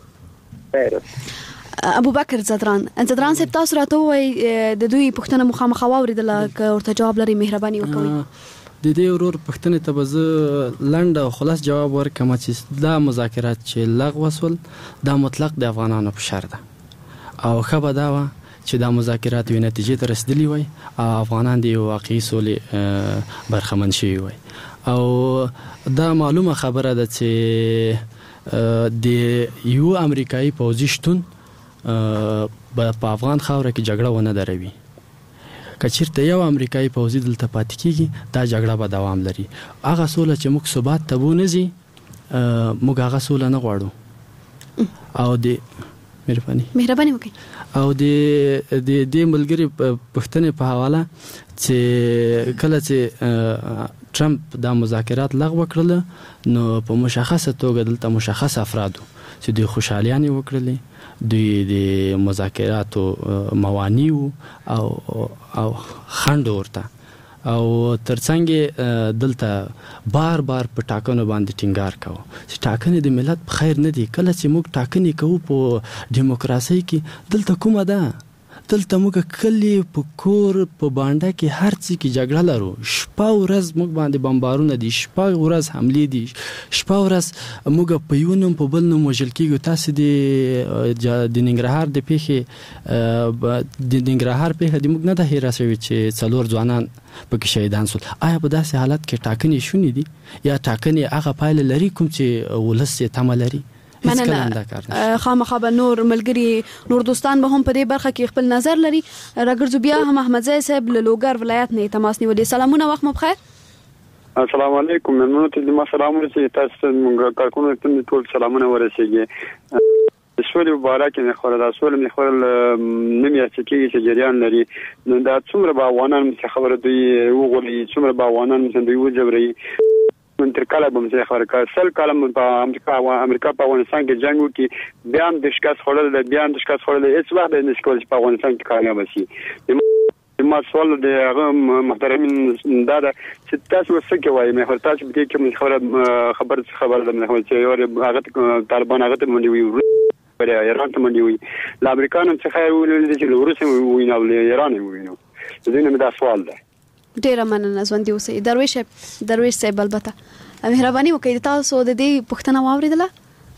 Speaker 4: ابو بکر زدران صاحب تاسو راته وای د دوی پښتنه مخامخ واوریدله که ورته جواب لري مهرباني وکړئ.
Speaker 6: د دې ورور پښتنې ته به زه لنډ او خلاص جواب ورکړم چې دا مذاکرات چې لغوه شول دا مطلق د افغانانو په شر ده او ښه به دا وه چې دا مذاکرات یوې نتیجې ته رسېدلي وای او افغانان د یو واقعي سولې برخمن شوي وای. او دا معلومه خبره ده چې د یو امریکایي پوځي شتون په افغان خاوره کې جګړه ونه دروي. که چیرته یو امریکایي پوځي دلته پاتې کېږي دا جګړه به دوام لري. هغه سوله چې موږ ثبات ته بونځي موږ هغه سوله نه غواړو. او د مهرباني وکړئ. او د ملګري پښتنې په حواله چې کله چې ټرمپ دا مذاکرات لغوه کړل نو په مشخصه توګه دلته مشخص افرادو چې دوی خوشحالیانې وکړلې دوی د مذاکراتو موانع او خنډ ورته او ترڅنګ دلته بار په ټاکنو باندې ټینګار کوو چې ټاکنې د ملت په خیر نه دي. کله چې موږ ټاکنې کوو په دیموکراسۍ کې دلته کومه ده دلته موږ کلی په کور په بانډه کې هر څه کې جګړه لرو. شپه ورځ موږ باندې بمبارونه دي شپه ورځ حملې دي شپه ورځ موږ په یو نوم په بل نوم وژل کېږو. تاسو د ننګرهار د ننګرهار پیښه د موږ نه ده هېره شوې چې 4 ځوانان پکې شهیدان شول. آیا په داسې حالت کې ټاکنې شونې دي یا ټاکنې هغه پایله لري کوم چې ولس یې تمه لري؟
Speaker 4: مننه. خامخا به نور ملګری نور دوستان به هم په دې برخه کې خپل نظر لري. راګرځو بیا هم احمدزی صاحب له لوګر ولایت نه تماس نیولې. سلامونه وخت مو بخیر.
Speaker 10: السلام علیکم مېلمنو ته د ما سلام ورسېږي تاسو موږ کارکونو ته ټول سلامونه ورسېږي. سولې مبارک نه خور دا سولې نه خور نمیا چې جریان لري نو دا څومره به افغانان خبره دوی وګوري څومره به افغانان دوی وجبري من تر کله به مزه خبره کار سل کله په امریکا په افغانستان کې جنگ وکي بیا هم د شکست خورل هیڅ وخت نه شکول په افغانستان کې کامیاب شي. ما سوال د هغه محترمین دا چې تاسو څه کوي مې تاسو به کې خبر د چې هغه طالبان هغه ته منډي وي پر ایران ته منډي وي لا امریکانو څخه ویل چې روسي ویناو له ایران ویناو. زینه دا سوال ده.
Speaker 4: ډیره مننه ژوندي اوسئ. درویش صاحب البته مهرباني وکړئ تاسو د دې پوښتنه واوریدله؟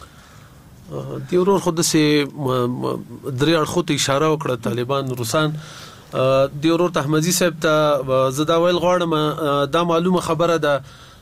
Speaker 7: دی ورور خو داسې درې اړخو ته اشاره وکړه طالبان روسان. دی ورور ته احمدزي صاحب ته زه دا ویل غواړم دا معلومه خبره ده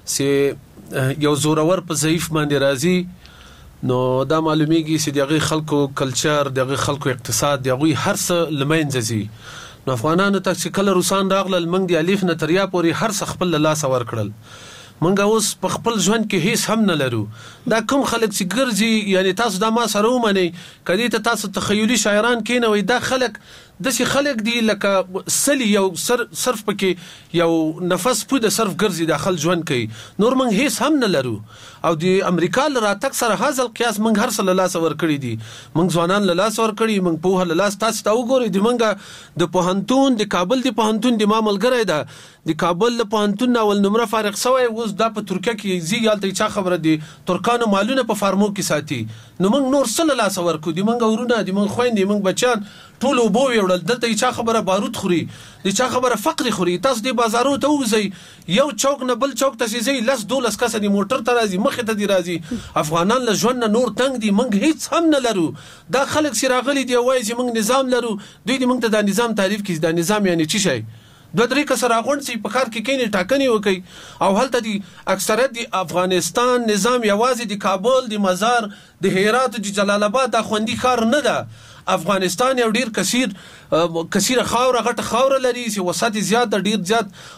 Speaker 7: چې یو زورور په ضعیف باندې راځي نو دا معلومیږي چې دغه خلکو کلچر دغه خلکو اقتصاد دغه هر څه لمنځه ځي. نو افغانانو ته چې کله روسان راغلل موږ د الف نه تر یا پورې هر څه خپل لاس ور کړل. موږ اوس په خپل ژوند کې هیڅ هم نه لرو. دا کوم خلک چې ګرځي یعنی تاسو دا ما سره ومنئ کدی ته تاسو تخیلي شاعران کینوي دا خلک داسې خلک دي لکه سلی یو صرف پکې یو نفس پوده صرف ګرځي داخل ژوند کوي نور موږ هیڅ هم نه لرو. او د امریکا لراتک سره هاذل قیاس موږ هر څه له لاس ور کړی دي. موږ ځوانان له لاس ور کړی موږ په له لاس تاسو ته وګورئ د موږ د پوهنتون د کابل د پوهنتون د ماملګری ده د کابل د پوهنتون اول نمره فارغ شوی اوس دا په ترکیه کې زیالته چا خبره دي ترکانو مالونه په فارمو کې ساتي. نو موږ نور څه له لاس ور کو دي موږ ورونه دي موږ خويندې موږ بچان ټول وبو وړل دلته چا خبره بارود خوري د چا خبره فقر خوري. تاسو د بازارو ته وځي یو چوک نه بل چوک ته شي لس 12 کس د موټر ته راځي مخه ته دی راځي. افغانان له ژوند نور تنگ دي موږ هیڅ هم نه لرو. دا خلک سراغلي دی وایي چې موږ نظام لرو دوی د موږ ته د نظام تعریف کړي د نظام یعنی چی شي دوه درې کس راغون سي په کار کې کینې ټاکنې وکي او هلته دي اکثریت د افغانستان نظام یوازې د کابل د مزار د هرات د جلال آباد د خوندي کار نه ده. افغانستان یو ډیر کثیر خاور غټه خاور لري چې وسط زیات ډیر زیات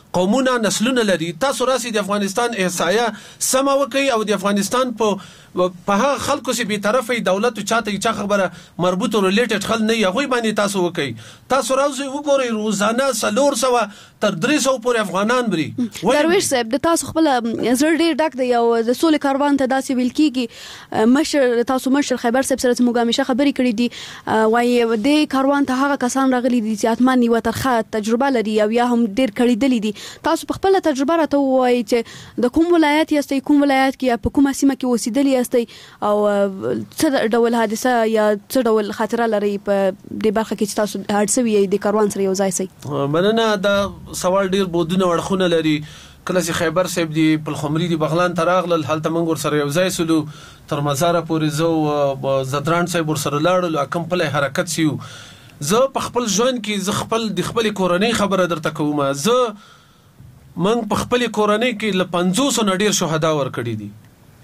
Speaker 7: قومونه نسلونه لري. تاسو راسي د افغانستان احصایه سم وکي او د افغانستان په هغه خلکو چې به طرفي دولت او چاته چا خبره مربوط او ریلیټډ خل نه یغوي باندې تاسو وکي. تاسو راځي وګورئ روزانه 400 تر 300 پورې افغانان بري.
Speaker 4: درویش صاحب د تاسو خپل زړه ډیر ډک دی او د سولې کاروان ته داسې ویل کیږي. مشر تاسو مشر خیبر صاحب سره موږ همیشه خبرې کړې دي وایي د کاروان ته هغه کسان راغلي دي چې اتمن یو ترخه تجربه لري او یا هم ډیر کړي دي. تاسو په خپل تجربه راته وایي چې د کوم ولایت یاستئ کوم ولایت کې په کومه سیمه کې اوسېدلی یاستئ او څه ډول حادثه یا څه ډول خاطره لري په دې برخه کې چې تاسو هرڅوي د کاروان سره یو ځای سي.
Speaker 7: مننه. دا سوال ډیر بودونه وړخونه لري. کله چې خیبر صاحب دی پلخمري دی بغلان تراغل هلته منګور سره یو ځای سلو تر مزار پورې زو زدران صاحب ور سره لاړل کوم په حرکت سیو. زه په خپل ژوند کې ز خپل د خپل کورنۍ خبره درته کوم. زه من په خپل کورنۍ کې ل 500 نه ډیر شهدا ور کړی دي.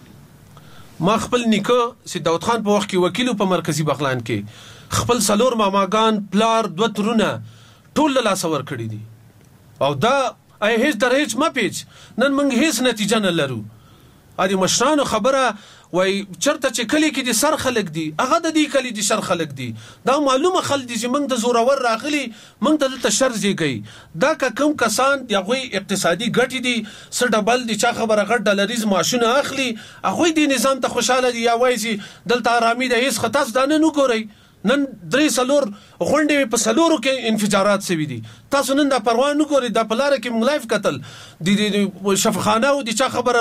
Speaker 7: ما خپل نیکه سي داود خان په وخت کې وکیل په مرکزی بغلان کې خپل سلور ماماګان پلار دوه ترونه ټول لا سور کړی دي او دا هیڅ تر هیڅ ما پیچ نن موږ هیڅ نتیجه نه لرو. ادي مشرانو خبره وای چرته چې کلی کې د سر خلک دي هغه د دې کلی د شر خلک دي. دا معلومه خل دي چې موږ د زورور راغلي موږ ته د شر زیږي. دا کوم کسان دغه اقتصادي ګټې دي سر ډبل دي چا خبره غټ ډالریز ماشونه اخلي هغه د نظام ته خوشاله دي یا وایي دلته آرامي ده هیڅ خطاس دانه نه ګوري. نن 3 سلور غونډې په سلورو کې انفجارات سوي دي. تاسو نن دا پروا نه ګوري. د پلار کې موږ لایف قتل د شفخانه او د چا خبره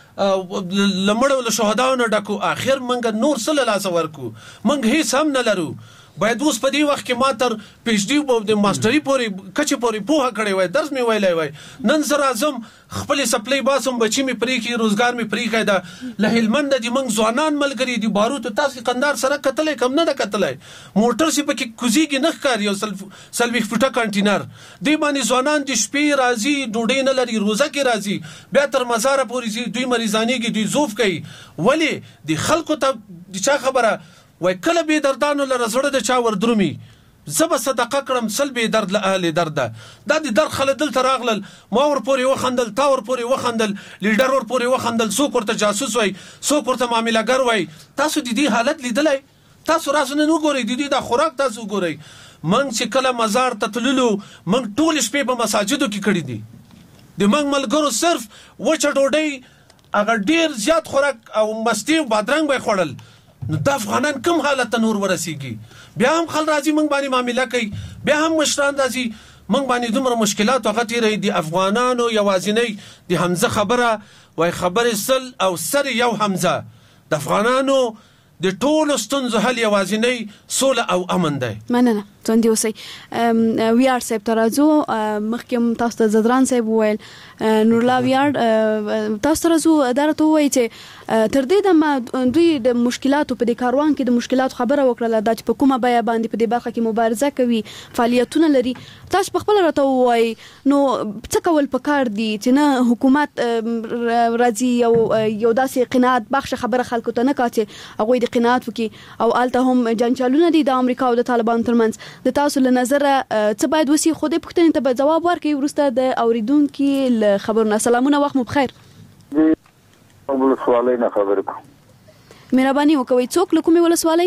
Speaker 7: لمړو له شهداو نه ډکو. اخر منګ نور صلی الله علیه ورکو منګ هیڅ هم نه لرو. باید اوس په دې وخت کې ما تر پی ایچ ډي د ماستري پورې کچې پورې پوهه کړې وای درس مې ویلای وای. نن سره اعظم خپل سپلای باسم بچی مې پرې کې روزګار مې پرې کړی دا له هلمند دي منګ ځوانان ملګری دي باروت تاسو قندار سره کتلې کم نه کتلې موټر سي پکې کوزيږي نه ښکار یو سلوي فټه کانټینر دی باندې ځوانان د شپې راځي ډوډۍ نه لري روزه کې راځي بیا تر مزار پورې زی دوی مریضانی کې دوی زوف کوي. ولی د خلکو ته د چا خبره وای کله به دردانو لره زړه د چا ور درومي زب صدقه کړم سلبي درد له اهل درد دا د در خلدل تراغلل ما ور پورې وخندل تا ور پورې وخندل لیډر ور پورې وخندل سو ورته جاسوس وای سو ورته معاملګر وای. تاسو د دې حالت لیدلای تاسو راسونه نو ګورئ د دې د خوراک تاسو ګورئ. منګ چې کله مزار ته تللو منګ ټول شپې په مساجدو کې کړی دي. د منګ ملګرو صرف وچه ډوډۍ هغه ډیر زیات خوراک او مستی او بادرنګ به خوړل. نو د افغانان کوم حالت ته نور ورسیږي. بیا هم خل راځي منګ باندې معاملې کوي بیا هم مشران راځي منګ باندې دومره مشکلات او غټي دي. افغانانو یوازینی د حمزه خبره وای خبره سل او سر یو حمزه د افغانانو د ټولو ستونزو حل یوازینی سوله او امن دی.
Speaker 4: مننه څنګه اوسئ. ویار صاحب ترازو مخکې تاسو ته زدران صاحب ویل نورلا ویار تاسو ترازو اداره وایي چې تر دې د دوی د مشکلاتو په دې کاروان کې د مشکلاتو خبره وکړه د په کومه بیا باندې په دې برخه کې مبارزه کوي فعالیتونه لري. تاسو په خپل راته وایي نو څه کول پکار دي چې نه حکومت راځي یو داسې قناعت بخش خبره خلکو ته نه کاته هغه د قناعت وکي او الته هم جنجالونه دي د امریکا او د طالبان ترمنځ. د تاسو له نظر څه باید وسی خو دې پښتنې ته به جواب ورکړي ورسته د اوریدونکو له خبرونه. سلامونه وخت مو بخیر.
Speaker 11: ول سوالای نه خبره کوم
Speaker 4: مهرباني وکوي څوک له کومه ول سوالای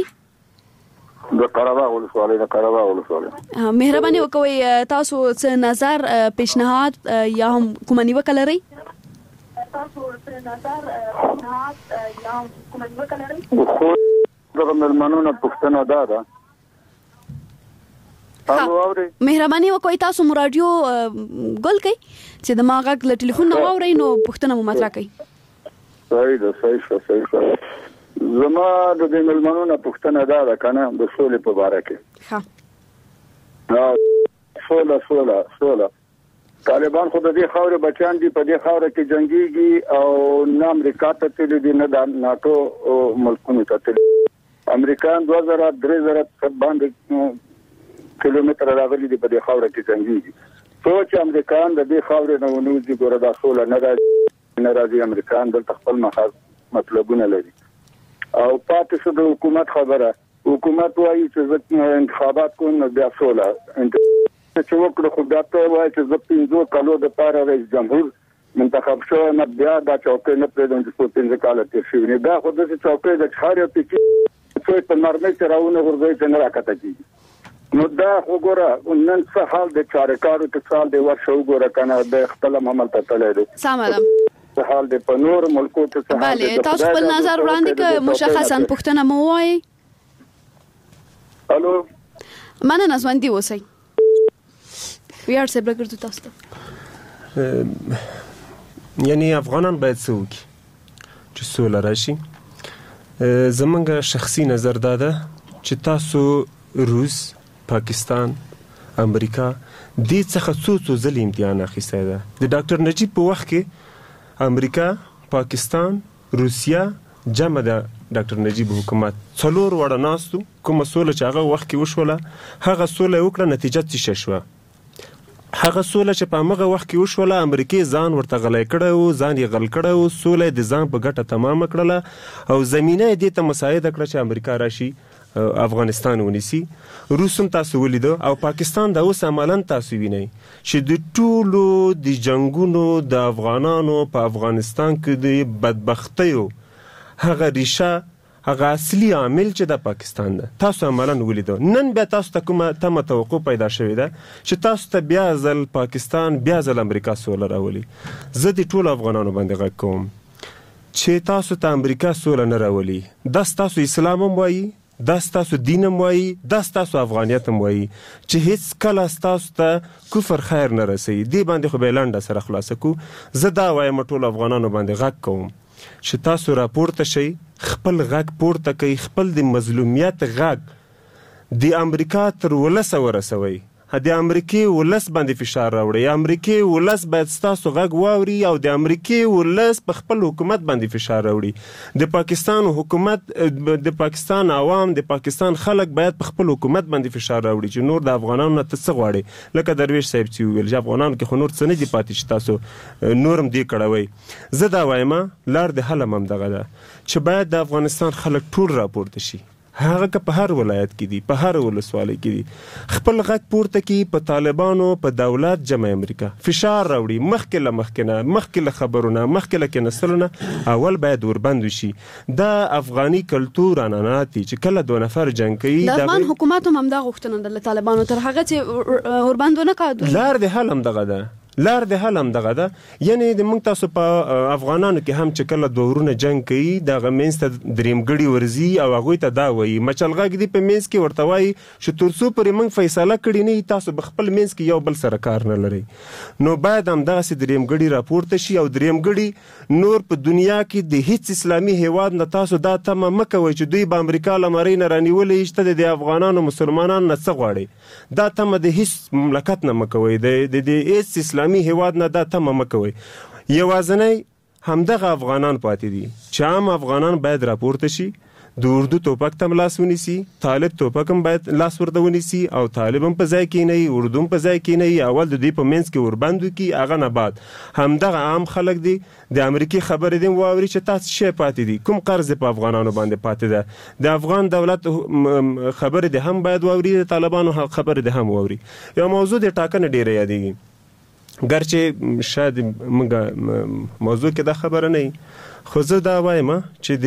Speaker 11: د قربا ول سوالای نه قربا ول سوالای
Speaker 4: مهرباني وکوي تاسو څه نظر پیشنهاد یا هم کومه نیوکه لرئ. تاسو څه نظر پیشنهاد یا هم کومه نیوکه لرئ.
Speaker 11: خو دغه ملمنونه پښتنه ده
Speaker 4: مهرباني وکوي تاسو مو رادیو ګل کوي چې د ما غږ له ټلیفون نه واورئ نو پښتنه مو مطرح کوي.
Speaker 11: صحیح ده صحیح زما د دې ملمنونو پښتنه ده کنه د سولې په اړه کې. ها سوله طالبان خو د دې خاورې بچان دي په دې خاورې کې جنگيږي او نه امریکا ته تللی دي نه د ناتو ملکونو ته تللی. امریکایان 2003 باندې کیلومتر راغلي دي په دې خاورې کې جنگيږي. سوچ امریکایان د دې خاورې نه ونوځي ګوره دا سوله نه راځي. امریکایان دلته خپل مطلبونه لري او پاتې شو د حکومت خبره. حکومت وایي چې انتخابات کوم بیا سوله چې وکړو خو دا ته وایي چې زه 15 کالو د پاره رئیس جمهور منتخب شوی نه بیا دا چوکۍ نه پرېږدم چې څو 15 کاله تېر شوي نه دا خو داسې چوکۍ ده چې هر یو پکې څوک په نرمۍ چې راونه غورځوي چې نه راکته کېږي نو دا وګوره نن څه حال د چارکارو ته سال دی ورشه وګوره کنه د خپل عمل ته تللی دی
Speaker 4: سلام
Speaker 11: څه حال دی په نور ملکو کې څه حال دی
Speaker 4: بله تاسو خپل نظر وړاندې کړئ مشخصا پوښتنه مو ووایئ
Speaker 11: الو
Speaker 4: مننه ژوندي اوسئ ویاړ صاحب راګرځو تاسو ته
Speaker 8: یعنی افغانان باید څه وکړي چې سوله راشي زمونږ شخصي نظر دا ده چې تاسو روس پاکستان امریکا دې څخه څو ځله امتحان اخیستی ده د ډاکټر نجیب په وخت کې امریکا پاکستان روسیا جمع ده ډاکټر نجیب حکومت 4 وړه ناستو کومه سوله چې هغه وخت کې وشوله هغه سوله وکړه نتیجه څه شوه هغه سوله چې په هغه وخت کې وشوله امریکای ځان ورته غلی کړی و ځان یې غل کړی و سوله د ځان په ګټه تمامه کړله او زمینه یې دې ته مساعده کړه چې امریکا راشي افغانستان ونیسي روس هم تاسو ولیدو او پاکستان دا اوس عملاً تاسو وینئ چې د ټولو د جنګونو د افغانانو په افغانستان کې د بدبختیو هغه ریشه هغه اصلي عامل چې د پاکستان ده تاسو عملاً ولیدو نن بیا تاسو ته کومه تمه توقع پیدا شوې ده چې تاسو ته بیا ځل پاکستان بیا ځل امریکا سوله راولي زه د ټولو افغانانو باندې غږ کوم چې تاسو ته امریکا سوله نه راولي دا ستاسو اسلام هم وایي دا ستاسو دین هم وایي دا ستاسو افغانیت هم وایي چې هیڅ کله ستاسو ته کفر خیر نه رسوي دې باندې خو به لنډه سره خلاصه کو زه دا وایم ټولو افغانانو باندې غږ کوم چې تاسو راپورته شئ خپل غږ پورته کوي خپل د مظلومیت غږ د امریکا تر ولسه ورسوئ د امریکې ولس باندې فشار راوړئ امریکې ولس باید ستاسو غږ واوري او د امریکې ولس په خپل حکومت باندې فشار راوړي د پاکستان حکومت د پاکستان عوام د پاکستان خلک باید په خپل حکومت باندې فشار راوړي چې نور د افغانانو نه څه غواړي لکه درویش صاحب چې ویل چې افغانانو کې خو نور څه نه دي پاتې چې تاسو نورم دې کړوئ زه دا وایم لار د حل هم دغه ده چې باید د افغانستان خلک ټول راپورته شي هغه که په هر ولایت کې دي په هر ولسوالۍ کې دي خپل غږ پورته کړي په طالبانو په دولت جمع امریکا فشار راوړي مخکې له خبرونه مخکې له کېناستلو نه اول باید وربند وشي دا افغاني کلتور عنعنات دي چې کله 2 نفر جنګ کوي
Speaker 4: د افغان حکومت هم دا غوښتنه ده له طالبانو تر هغه چې وربند ونه کړي
Speaker 8: لار د حل هم دغه ده لار د حل هم دغه ده یعنی د موږ تاسو په افغانانو کې هم چې کله 2 ورونه جنګ کوي دغه منځ ته درېمګړي ورځي او هغوی ته دا وایي مچلغږ دي په منځ کې ورته وایي چې تر څو پورې موږ فیصله کړې نه تاسو په خپل منځ کې یو بل سره کار نه لرئ نو باید همدغسې درېمګړي راپورته شي او درېمګړي نور په دنیا کې د هیڅ اسلامي هیواد نه تاسو دا تمه مه کوئ چې دوی به امریکا له مرۍ نه رانیولې شته د افغانانو مسلمانانو نه څه غواړي دا تمه د هیڅ مملکت نه مه کوئ د هیڅ اسلامي هیواد نه دا تمه مه کوئ یوازنی همدغه افغانان پاتې دي چې عام افغانان باید راپورته شي د اردو توپک ته لاس ونیسي طالب توپک هم باید لاس ورته ونیسي او طالب هم په ځای کې نه اردو هم په ځای کې نه اول د دوی په منځ کې وربند وکړي هغه نه بعد همدغه عام خلک دي د امریکې خبرې دي واوري چې تاسو شی پاتې دي کوم قرض په افغانانو باندې پاتې ده د افغان دولت خبرې دي هم باید واوري د طالبانو خبرې دي هم واوري یو موضوع د ټاکنې ډیره یادېږي ګرچې شاید موږ موضوع کې دا خبره نه خو زه دا وایم چې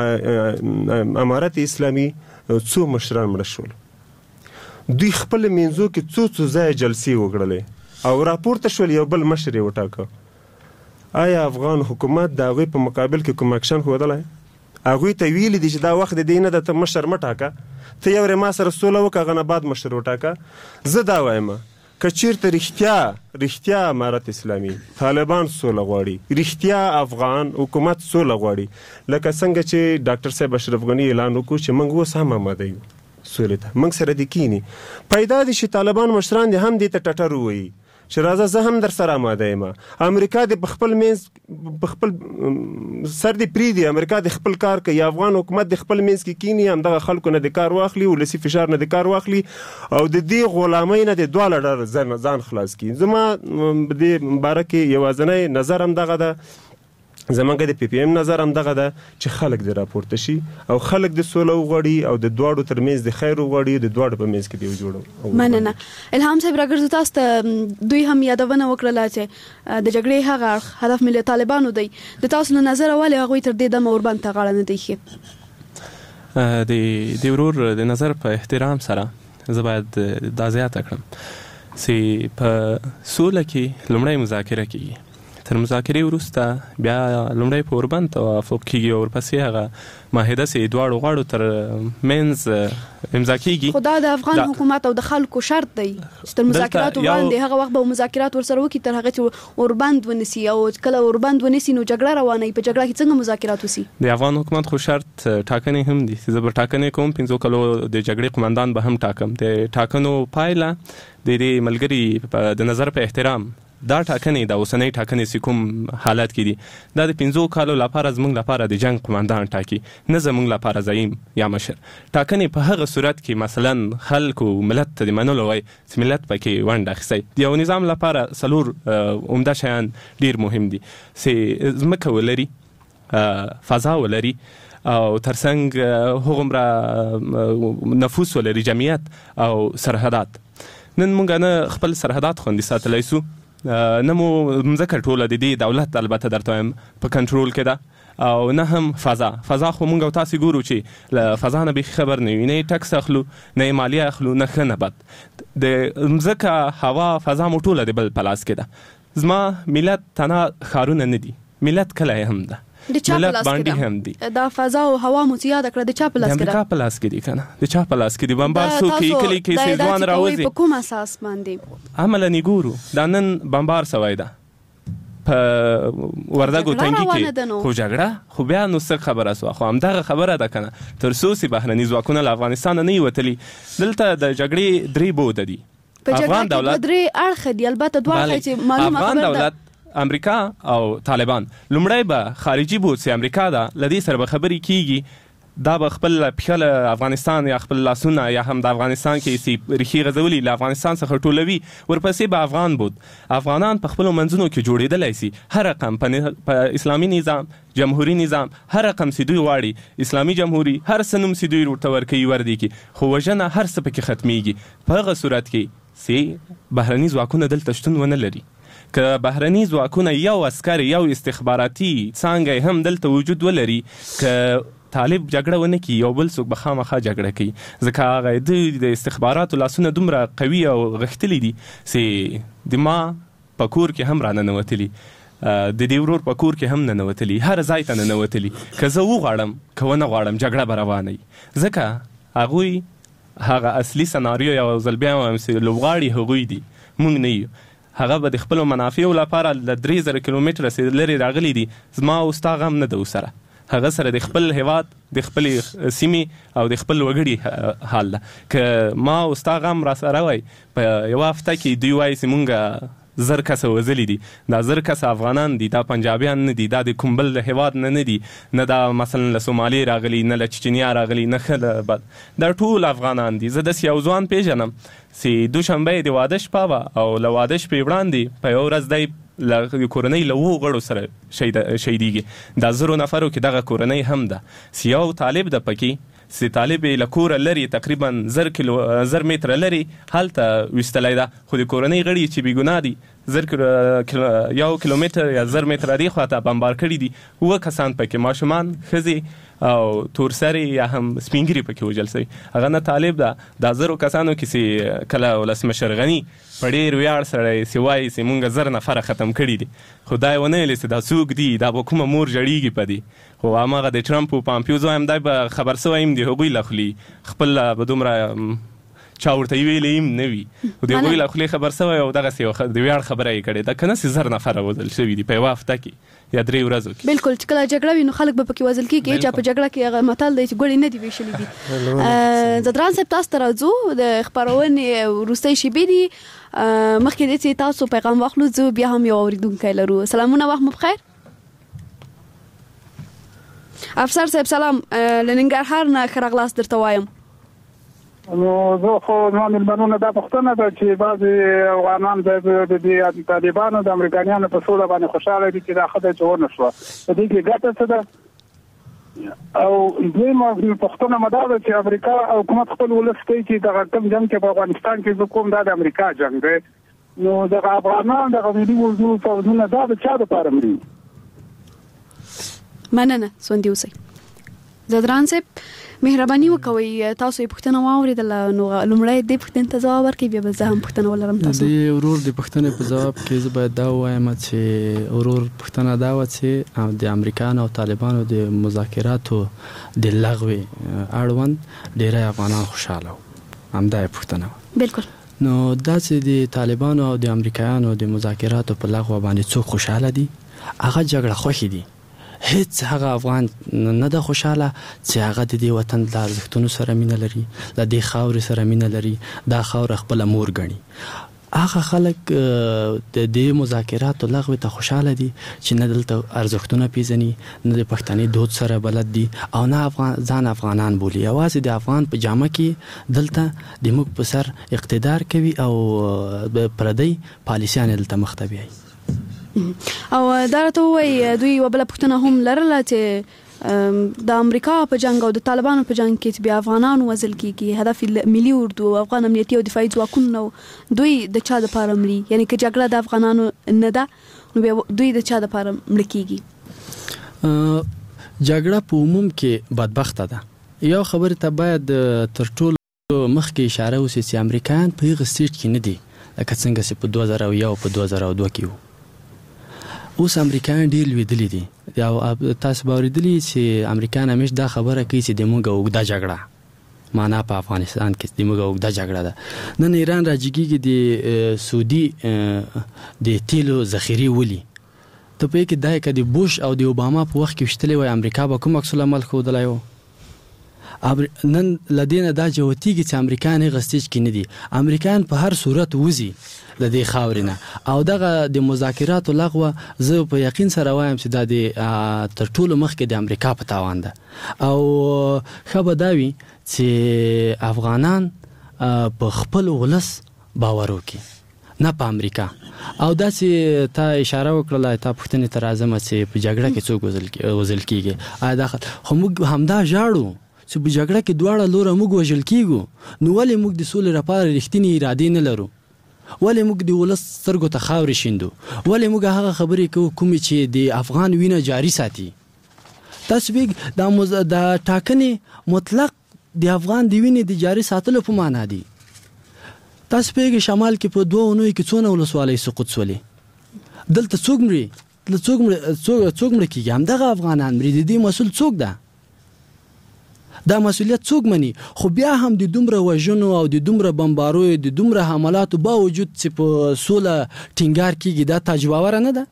Speaker 8: د امارت اسلامي څو مشران مړه شول دوی خپل منځو کې څو ځای جلسې وکړلې او راپورته شول یو بل مشر یې وټاکه آیا افغان حکومت د هغوی په مقابل کې کوم اکشن ښودلی هغوی ته ویلي دي چې دا وخت د دې نه ده ته مشر مه ټاکه ته یو ما سره سوله وکړه هغه نه بعد مشر وټاکه زه دا وایم که چیرته رښتیا امارت اسلامي طالبان سوله غواړي رښتیا افغان حکومت سوله غواړي لکه څنګه چې ډاکټر صاحب اشرف غني اعلان وکړو چې موږ اوس هم آماده یو سولې ته موږ سره دې کینی پیدا دي چې طالبان مشران دې هم دې ته ټټر ووایي چې راځه زه هم در سره آماده یم امریکا د په خپل منځ په خپل سر دې پرېږدي امریکا د خپل کار کوي افغان حکومت د خپل منځ کې کینی همدغه خلکو نه د کار واخلي ولسي فشار نه د کار واخلي او د دې غلامۍ نه د دواړه ډله ځان خلاص کړي زما په دې باره کې یوازینی نظر هم دغه ده زمونږ د پی پی ایم نظر هم دغه ده چې خلک د راپورته شي او خلک د سوله وغواړي او د دواړو ترمنځ د خیر وغواړي د دواړو په منځ کې دی جوړو.
Speaker 4: مننه. الهام صاحب راګرځو تاسو ته دوی هم یادونه وکړه چې د جګړې هغه هدف ملي طالبانو دی. د تاسو له نظر ولې هغه تر دې دمه وربند ته غاړه نه دی
Speaker 5: ښه؟ د ورور د نظر په احترام سره زه باید دا زیاته کړم چې په سوله کې لومړی مذاکره کیږي، تر مذاکرې وروسته بیا لومړی په اوربند توافق کیږي او ورپسې هغه معاهده چې دواړو غاړو تر منځ امضا کیږي.
Speaker 4: خو دا د افغان حکومت او د خلکو شرط دی چې تر مذاکرات وړاندې هغه وخت به مذاکرات ورسره وکړي تر هغه چې اوربند ونیسي، او کله اوربند ونیسي نو جګړه روانه په جګړه کې څنګه مذاکرات وسی؟ د
Speaker 5: افغان حکومت خو شرط ټاکنې هم دي، زه به ټاکنې کوم 15 کلو د جګړې قومندان به هم ټاکم. د ټاکنو پایله د دې ملګري د نظر په احترام دا ټاکنې د اوسنۍ ټاکنې چې کوم حالت کې دي دا د 15 کالو لپاره زموږ لپاره د جنگ قومندان ټاکي، نه زموږ لپاره زعیم یا مشر. ټاکنې په هغه صورت کې مثلا خلکو ملت ته د منلو وای چې ملت پکې ونډه اخیستی. د یو نظام لپاره څلور عمده شیان ډیر مهم دي چې ځمکه ولري، فضا ولري، او ترڅنګ هغومره نفوس ولري، جمعیت او سرحدات. نن موږ نه خپل سرحدات خوندي ساتلی سو، نه مو مځکه ټوله د دې دولت البته درته وایم په کنټرول کې ده، او نه هم فضا خو موږ او تاسې ګورو چې له فضا نه بیخي خبر نه وي، نه یې ټکس اخلو، نه یې مالیه اخلو، نه ښه نه بد. د مځکه هوا فضا مو ټوله د بل په لاس کې ده. زما ملت تنها ښارونه نه دي، ملت کلی هم ده، ملت باندې هم دي.
Speaker 4: دا فضا او هوا مو زیاده کړه د چا په لاس کې ده؟ د
Speaker 5: امریکا په لاس کې دي کنه، د چا په لاس کې دي؟ بمبار څوک کې کلی کې سیزوان راوځي
Speaker 4: په کوم اساس باندې؟
Speaker 5: عملاً ګورو دا نن بمبار سوی ده په وردګو تنګي کې، خو جګړه خو بیا نو څه خبره سوه؟ خو همدغه خبره ده کنه، تر څو چې بهرني ځواکونه له افغانستان نه وتلي. دلته د جګړې درې بوده دي.
Speaker 4: افغان دولت درې اړخ دي، البته دوه اړخ چې معلومه خبره ده،
Speaker 5: امریکا او طالبان. لومړی به خارجي بود چې امریکا ده، لدې سره به خبرې کیږي، دا به خپل پښه له افغانستان یا خپل لاسونه یا هم د افغانستان کې چې ریښې غځولي له افغانستان څخه ټولوي، ورپسې به افغان بود. افغانان په خپلو منځونو کې جوړېدلی سي، هر رقم په اسلامي نظام، جمهوري نظام، هر رقم چې دوی غواړي، اسلامي جمهوري، هر څه نوم چې دوی ورته ورکوي وردي کې، خو وژنه هر څه پکې ختمیږي. په هغه صورت کې چې بهرني ځواکونه دلته شتون ونه لري، که بهرني ځواکونه یو عسکر یو استخباراتي څانګه هم دلته وجود ولري، که طالب جګړه ونه کړي یو بل څوک به خامخا جګړه کوي، ځکه هغه د استخباراتو لاسونه دومره قوي او غښتلي دي چې د ما په کور کې هم راننوتلي، د دې ورور په کور کې هم ننوتلي، هر ځای ته ننوتلي. که زه وغواړم که ونه غواړم جګړه به روانه وي، ځکه هغوی هغه اصلي سناریو یو ځل بیا وایم چې لوبغاړي هغوی دي، موږ نه یو. هغه به د خپلو منافعو لپاره له 3000 کیلومتره لرې راغلي دي. زما او ستا غم نه ده ورسره، هغه سره د خپل هیواد، د خپلې سیمې او د خپل وګړي حال ده. که ما او ستا غم را سره وای په یوه هفته کې دوی وایي چې مونږ 1000 کسه وژلي دي، دا 1000 کسه افغانان دي، دا پنجابیان نه دي، دا د کوم بل هیواد نه دي، نه دا مثلا له سومالي راغلي، نه له چچنیا راغلي، نه ښه بد، دا ټول افغانان دي. زه داسې یو ځوان پیژنم چې دوشنبه یې د واده شپه وه او له واده شپې وړاندې په یو ورځ دی له کورنۍ له 2 غړو سره شهیدېږي. دا 1000 نفرو کې دغه کورنۍ هم ده. یو طالب ده پکې چې طالب یې له کوره لري تقریبا 1000 متره لري هلته ویستلی ده، خو د کورنۍ غړي چې بېګناه دي 1 کیلومتر یا 1000 متره دې خواته بمبار کړي دي. 7 کسان پکې ماشومان، ښځې او تورسرې یا هم سپینګري پکې وژل شوي. هغه نه طالب ده. دا 1000 کسانو کې چې کله ولسمشر غني په ډېر ویاړ سره چې وایي چې مونږ 1000 نفره ختم کړي دي، خو دا یې ونه ویلې چې دا څوک دي، دا به کومه مور جړېږي په دې. خو هماغه د ټرمپ او پامپیو زوی هم دی به خبر سوی هم د هغوی له خولې خپل به دومره چا ورته ویلې هم نه وي، خو د هغوی له خولې خبر سوی او دغسې د ویاړ خبره یې کړې ده. که نه چې 1000 نفره وژل شوي دي په یوه هفته کې یا 3 ورځو کې.
Speaker 4: بالکل چې کله جګړه وي نو خلک به پکې وژل کېږي، چا په جګړه کې هغه متل دی چې ګوړې نه دي ویشلي دي. زدران صاحب تاسو ته راځو، د خپرونې وروستۍ شېبې دي، مخکې دې چې تاسو پیغام واخلو زه بیا هم یو اورېدونکی لرو. سلامونه، وخت مو بخیر. افسر صاحب سلام، له ننګرهار نه ښه راغلاست درته وایم.
Speaker 9: نو زه خو نو ملمنونه دا پښتنه ده چې بعضي افغانان د طالبانو د امریکایانو په سوله باندې خوشاله دي چې دا خدای جوړ نشو په دې کې ګټه څه ده او دیمه پښتنه مدار چې امریکا حکومت خپل ولستي چې د کوم جنگ کې په افغانستان کې کوم د امریکا جنگ دی نو د افغانان د غوډي وزو په ونه دا د چا د پاره مړي
Speaker 4: مننه سوندي اوسئ زدران صاحب مهرباني وکوي تاسو یې پښتنه واوریدل نو لومړی دې پښتنه ته ځواب ورکړئ بیا به زه هم پښتنه ولرم تاسو
Speaker 6: د ورور د پښتنه په ځواب کې زه باید دا وایم چې ورور پښتنه دا و چې د امریکایانو او طالبانو د مذاکراتو د لغوه اړوند ډېر افغانان خوشاله همدا پښتنه
Speaker 4: بالکل
Speaker 6: نو دا چې د طالبانو او د امریکایانو د مذاکراتو په لغوه باندې څوک خوشاله دي هغه جګړه خوښي دي هیڅ هغه افغان نه د خوشاله چې هغه د دې وطن د ارزښتونو سره مینه لري د دې خاورې سره مینه لري دا خاور خپل مور ګڼي هغه خلک د دې مذاکراتو لغوه ته خوشاله دي چې نه دلته ارزښتونه پیژني نه د پښتني دود سره بلد دي او نه ځان افغانان بولي یوازې د افغان په جامه کې دلته د موږ په سر اقتدار کوي او پردی پالیسیان دلته مخته بیایي
Speaker 4: او دا راته وایي دوی وبله پښتنه هم لرله چې د امریکا په جنگ او د طالبانو په جنگ کې بیا افغانان وزل کیږي هدف ملي اردو افغان امنیتي او دفاعي ځواکونه دوی د چا د پاره مړي یعنی که جګړه د افغانانو نه ده نو دوی د چا د پاره مړ کیږي
Speaker 6: جګړه په عموم کې بدبخته ده یو خبره ته باید تر ټولو مخکې اشاره وشي چې امریکایان په هغه سټیج کې نه دي لکه څنګه چې په 2001 او په 2002 کې اوس امریکایان ډیر لویدلي دي او تاسو باورېدلی چې امریکایان همیش دا خبره کوي چې د موږ اوږده جګړه معنا په افغانستان کې د موږ اوږده جګړه ده نن ایران راجګیږي د سعودي د تیلو ذخیره ولي ته په کې دای کدي بوش او د اوباما په وخت کې وشتلې وای امریکا به کوم عکس العمل خودلای و نن لدينا دا جوتیږي چې امریکایان غستیج کې نه دي امریکایان په هر صورت وزي د دې خاورینه او دغه د مذاکراتو لغوه زه په یقین سره وایم چې دا د تر ټولو مخکې د امریکا په تاوان ده او خبر داوي چې افغانان په خپل ولس باور وکړي نه په امریکا او دا چې تا اشاره وکړه تا پښتنې تر اعظم چې په جګړه کې څوک وزل کیږي دا خو موږ همدا ژاړو چې په جګړه کې دواړه لوره موږ وژل کیږو نو ولې موږ د سولې لپاره رښتینی اراده نه لرو ولې موږ د ولس سترګو ته خاورې شیندو ولې موږ هغه خبرې کوو چې د افغان وینه جاری ساتي تاسو به د ټاکنې مطلق د افغان د وینې د جاری ساتلو په معنا دي تاسو به شمال کې په 2 اونۍ کې څونه ولسوالۍ سقوط سولې دلته څوک مړي کیږي همدغه افغانان مړي دي مسؤل څوک ده دا مسؤلیت څوک مني خو بیا هم د دومره وژنو او د دومره بمبارو د دومره حملاتو باوجود چې په سوله ټینګار کیږي دا تجربه نه ده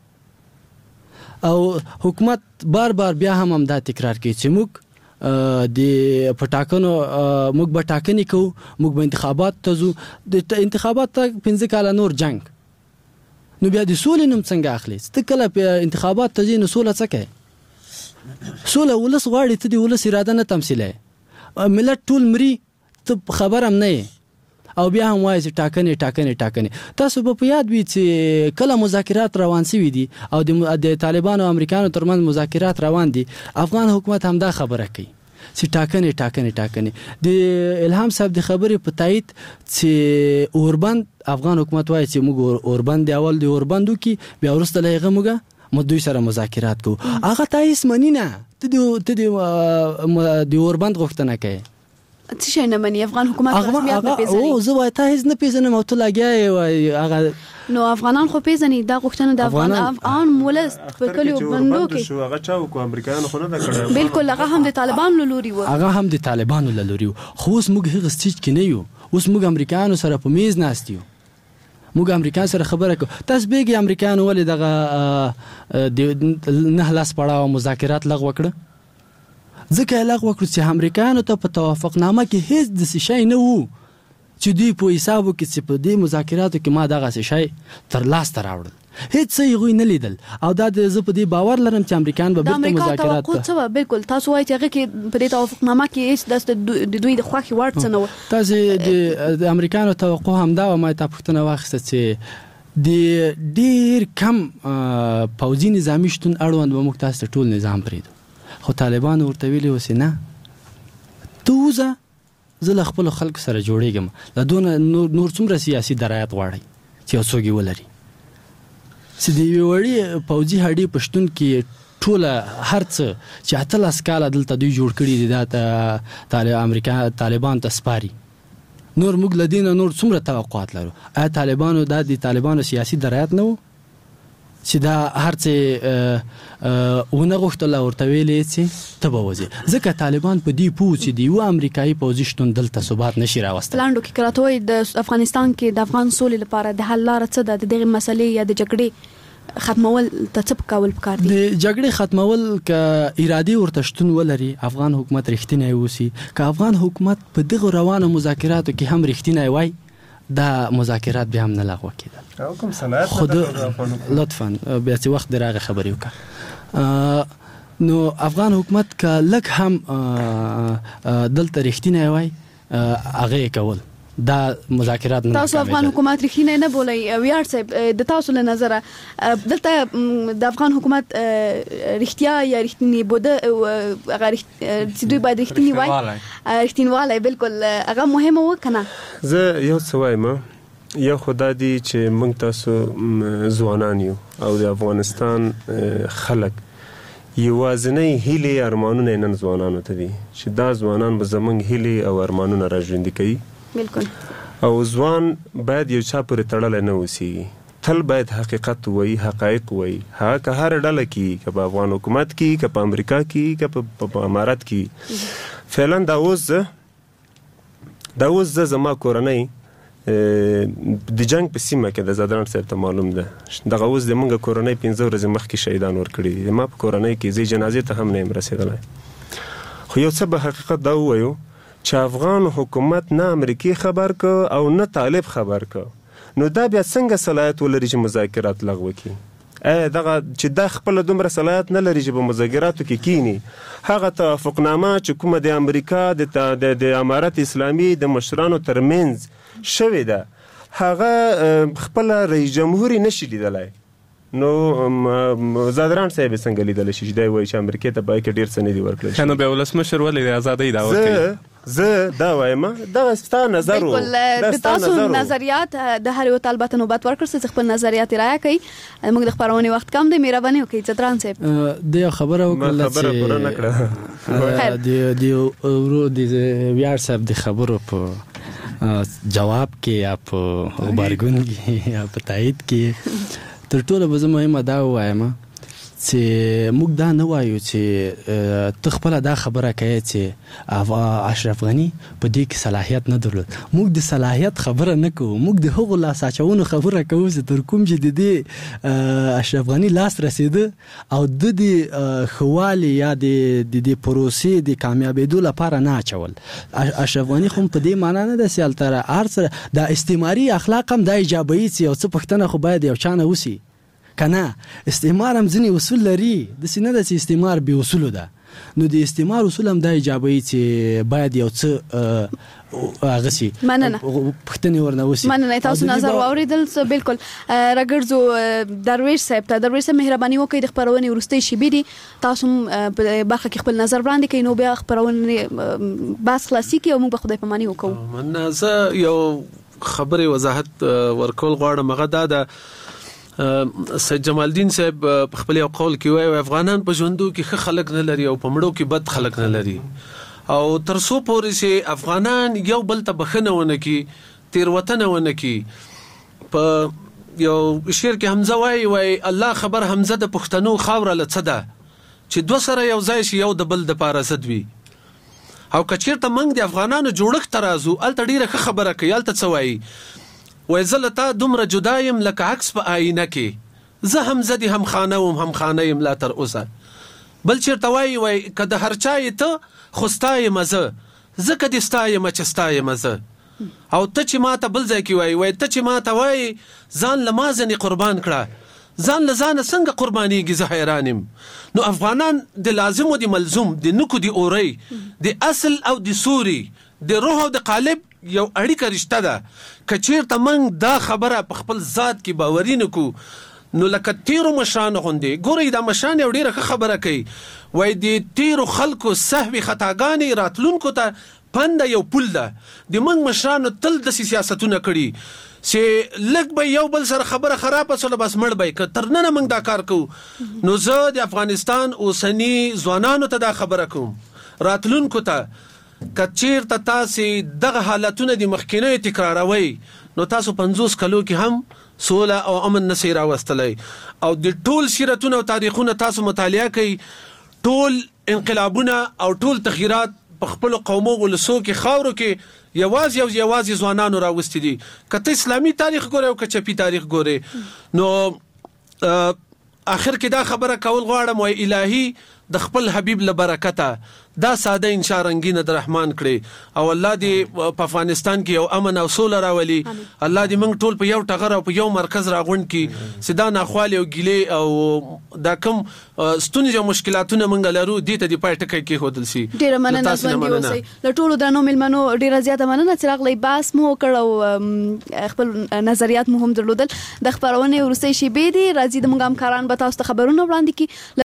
Speaker 6: او حکومت بار بیا هم دا تکرار کوي چې موږ د پټاکنو موږ به ټاکنې کوو موږ به انتخابات ته ځو د انتخابات ته 15 کال نور جنگ نو بیا د سولې نوم څنګه اخلي ست کله په انتخابات ته ځینو سوله څه کوي سوله ولس غواړي ته د ولس اراده نه تمثيله ملت ټول مري ته خبر هم نه او بیا هم وایي چې ټاکنې تاسو په یاد وي چې کله مذاکرات روان شوي دي او د طالبانو او امریکایانو ترمنځ مذاکرات روان دي افغان حکومت هم دا خبره کوي چې ټاکنې د الهام صاحب د خبرې په تایید چې اوربند افغان حکومت وایي چې موږ اوربند دی اول د اوربندو کې بیا ورسته لایغه موږ دوی سره مذاکرات کو هغه تایید منی نه ته د اوربند غوښتنه کوي
Speaker 4: څه شي نه مني افغان حکومت رسمیت نه پیژني
Speaker 6: او زه وای ته هیڅ نه پیژنم او ته لګیا هغه
Speaker 4: نو افغانان خو پیژني دا غوښتنه د افغان مولس په کلیو بندو کې
Speaker 8: شو هغه چا کو امریکایانو خو نه دا کړی
Speaker 4: بالکل هغه هم د طالبانو لوري و
Speaker 6: خو اوس موږ هغه سټیج کې نه یو اوس موږ امریکایانو سره په میز ناستیو موږ امریکایان سره خبره کوو تاسو به امریکایانو ولې دغه نه لاس پړاو مذاکرات لغوه کړ ځکه لغوه کړ چې امریکایانو ته په توافقنامه کې هیڅ د شي نه وو چې دوی په حسابو کې چې په دې مذاکراتو کې ما دغه شي تر لاس ته راوړل هیڅ څه یې نه لیدل او دا د زه په دې باور لرم چې امریکایان به بیرته مذاکرات
Speaker 4: توقع څه بالکل تاسو وایي چې هغه کې په دې توافقنامه کې هیڅ د دوی د خوښې وړ څه نه و
Speaker 6: تاسو د امریکایانو توقع همدا و ما ته پوښتنه واخیسته چې د ډیر کم پوځي نظامي شتون اړوند به موږ تاسو ټول نظام پرېږدو خو طالبان ورته ویلي اوس نه ته وځه زه له خپلو خلکو سره جوړېږم له دونه نور څومره سیاسي درایت غواړئ چې یو څوک یې ولري چې د یوې وړې پوځي هډې په شتون کې ټوله هر څه چې 18 کاله دلته دوی جوړ کړي دي دا امریکا طالبان ته سپاري نور موږ له دې نه نور څومره توقعات لرو آیا طالبانو دا د طالبانو سیاسي درایت نه و چې دا هر څه ونه غوښتل ورته ویلې چې ته به وځې ځکه طالبان په دې پوه چې د یو امریکایي پوځي شتون دلته ثبات نشي راوستلی
Speaker 4: لاندو کې کراته وایي د افغانستان کې د افغان سولې لپاره د حل لاره څه ده د دغې مسلې یا د جګړې ختمول ته څه کول پکار دي
Speaker 6: د جګړې ختمول که ارادي ورته شتون ولري افغان حکومت رښتینی اوسي که افغان حکومت په دغه روانو مذاکراتو کې هم رښتینی وای دا مذاکرات بیا هم نه لغوه کېدل
Speaker 8: کوم صلاحیت
Speaker 6: خود لطفا بیا چې وخت دراغه خبرې وکړه نو افغان حکومت که لږ هم دلته رښتینی وای هغه کول دا مذاکرات نه
Speaker 4: تاسو افغان حکومت رښتینی نه بولئ ویاړ صاحب د تاسو له نظره دلته د افغان حکومت رښتیا یا رښتینی بوده هغه چې دوی باید رښتینی وای رښتینوالی بالکل هغه مهمه و که نه
Speaker 8: زه یو څه وایم یو خدا دی چې موږ تاسو ځوانان یو او د افغانستان خلک یوازینی هیلې ارمانونه نن ځوانانو ته دي چې دا ځوانان به زموږ هیلې او ارمانونه راژوندي کوي
Speaker 4: بالکل
Speaker 8: او ځوان باید یو چا پورې تړلی نه اوسېږي تل باید حقیقت وایي حقایق وایي هغه که هر ډله کې که په افغان حکومت کې که په امریکا کې که په امارات کې فعلا دا اوس زه زما کورنۍ د جنگ په سیمه کې د زادران صاحب ته معلوم ده دغه اوس د موږ کورنۍ 15 ورځې مخکې شهیدان ورکړي دي ما په کورنۍ کې زه جنازې ته هم نه یم رسېدلی خو یو څه به حقیقت دا ووایو چې افغان حکومت نه امریکای خبر که او نه طالب خبر که نو دا بیا څنګه صلاحیت ولري چې مذاکرات لغوه کړي دغه چې دا خپل دومره صلاحیت نه لري چې په مذاکراتو کې کینی هغه توافقنامه چې کومه د امریکا د امارت اسلامي د مشرانو ترمنځ شوې ده هغه خپل رئیس جمهور نشي لیدلای نو زادران صاحب څنګه لیدل شي چې دا وایي چې امریکا ته باید ډیر څه نه دی ورکړل
Speaker 5: کنه به ولسمشر ولې د ازادۍ دعوه کوي
Speaker 8: زه دا وایم دا ستا نظر و
Speaker 4: د تاسو نظریات د هر یو طالبات نوبت ورکړ چې خپل نظریات رایه کوي موږ د خبرونه وخت کم دی مهرباني وکړئ زادران صاحب
Speaker 6: د خبره وکړه چې د ویاړ صاحب د خبرو په جواب کې یا په غبرګون کې یا په تایید کې تر ټولو به زه مهمه دا ووایم چې موږ دا نه وایو چې ته خپله دا خبره کوې چې اشرف غني په دې کې صلاحیت نه درلود موږ د صلاحیت خبره نه کوو موږ د هغو لاس اچونو خبره کوو چې تر کوم چې د دې اشرف غني لاس رسېده او د دې ښهوالي یا د دې پروسې د کامیابېدو لپاره نه اچول اشرف غني خو په دې معنا نه ده چې هلته هر څه دا استعماري اخلاق هم دا ایجابوي چې یو څه پوښتنه خو باید یو چا نه وسي کنه استعمار هم ځینې اصول لري داسې نه ده چې استعمار بې اصولو ده نو د استعمار اصول هم دا ایجابوي چې باید یو څه هغه شي
Speaker 4: مننه
Speaker 6: پوښتنې ورنه وسي
Speaker 4: مننه تاسو نظر واوریدل بالکل راګرځو درویش صاحب ته درویش صاحب مهرباني وکړئ د خبرونې وروستۍ شیبې دي تاسو په برخه کې خپل نظر وړاندې کړئ نو بیا خبرونه بس خلاصي کې او موږ به خدای پاماني وکړو
Speaker 7: مننه زه یو خبرې وضاحت ورکول غواړم هغه دا ده سید جمال الدین صاحب خپل یو قول کې وایي افغانان په ژوندو کې ښه خلک نه لري او په مړو کې بد خلک نه لري او تر څو پورې چې افغانان یو بل ته بخښنه ونه کړي تېروتنه ونه کړي په یو شعر کې حمزه وایي الله خبر حمزه د پښتنو خاوره له څه ده چې دوه سره یو ځای شي یو د بل دپاره ضد وي او که چېرته موږ د افغانانو جوړښت ته راځو هلته ډېره ښه خبره کوي هلته څه وایي وای زه له تا دومره جدا یم لکه عکس په آینه کې زه هم زه دې هم خانه وم هم خانه یم لا تر اوسه بل چېرته وایي که د هر چا یې ته خو ستا یم زه ځکه دې ستا یم چې ستا یم زه او ته چې ما ته بل ځای کې وایي ته چې ما ته وایي ځان له ما ځنې قربان کړه ځان له ځانه څنګه قربانیږي زه حیران یم. نو افغانان د لازم او د ملزوم د نکو د اوري د اصل او د سوري د روح او د قالب یو اړیکه رشته ده. کچیرته موږ دا خبره په خپل ذات کې باوري نکو نو لکه تیرو مشرانو غوندې ګورئ دا مشران یو ډیره ښه خبره کوي وایي د تیرو خلکو سهوي خطاګانې راتلونکو ته پنده یو پول ده. د موږ مشرانو تل داسې سیاستونه کړي چې لږ به یو بل سره خبره خرابه سوله بس مړ به که تر ننه موږ دا کار کوو. نو زه د افغانستان اوسني ځوانانو ته دا خبره کوم راتلونکو ته که چیرته تاسې دغه حالتونه د مخکینیو تکراروئ نو تاسو 50 کلو کې هم سوله او امن نشي راوستلی. او د ټول سیرتونه او تاریخونه تاسو مطالعه کوئ ټول انقلابونه او ټول تغییرات په خپل قومو ولسو کې خاورو کې یوازې ځوانانو راوستي دي. که ته اسلامي تاریخ ګورې او که چپي تاریخ ګورې نو آخر کې دا خبره کول غواړم وای الهي د خپل حبیب له برکته دا ساده انشاء رنگینه د رحمان کړي او الله دې په افغانستان کې یو امن او سوله راولي. الله دې موږ ټول په یو ټغر او په یو مرکز راغونډ کړي چې دا ناخوالې او ګیلې او دا کوم ستونزې او مشکلاتونه موږ لرو دې ته د پای ټکی کېښودل شي.
Speaker 4: ډېره مننه ژوندي اوسئ. له ټولو درنو مېلمنو ډېره زیاته مننه چې راغلی بحث مو وکړ او خپل نظریات مو هم درلودل. د خپرونې وروستۍ شېبې دي راځي د موږ همکاران به تاسو ته خبرونه وړاندې کړي.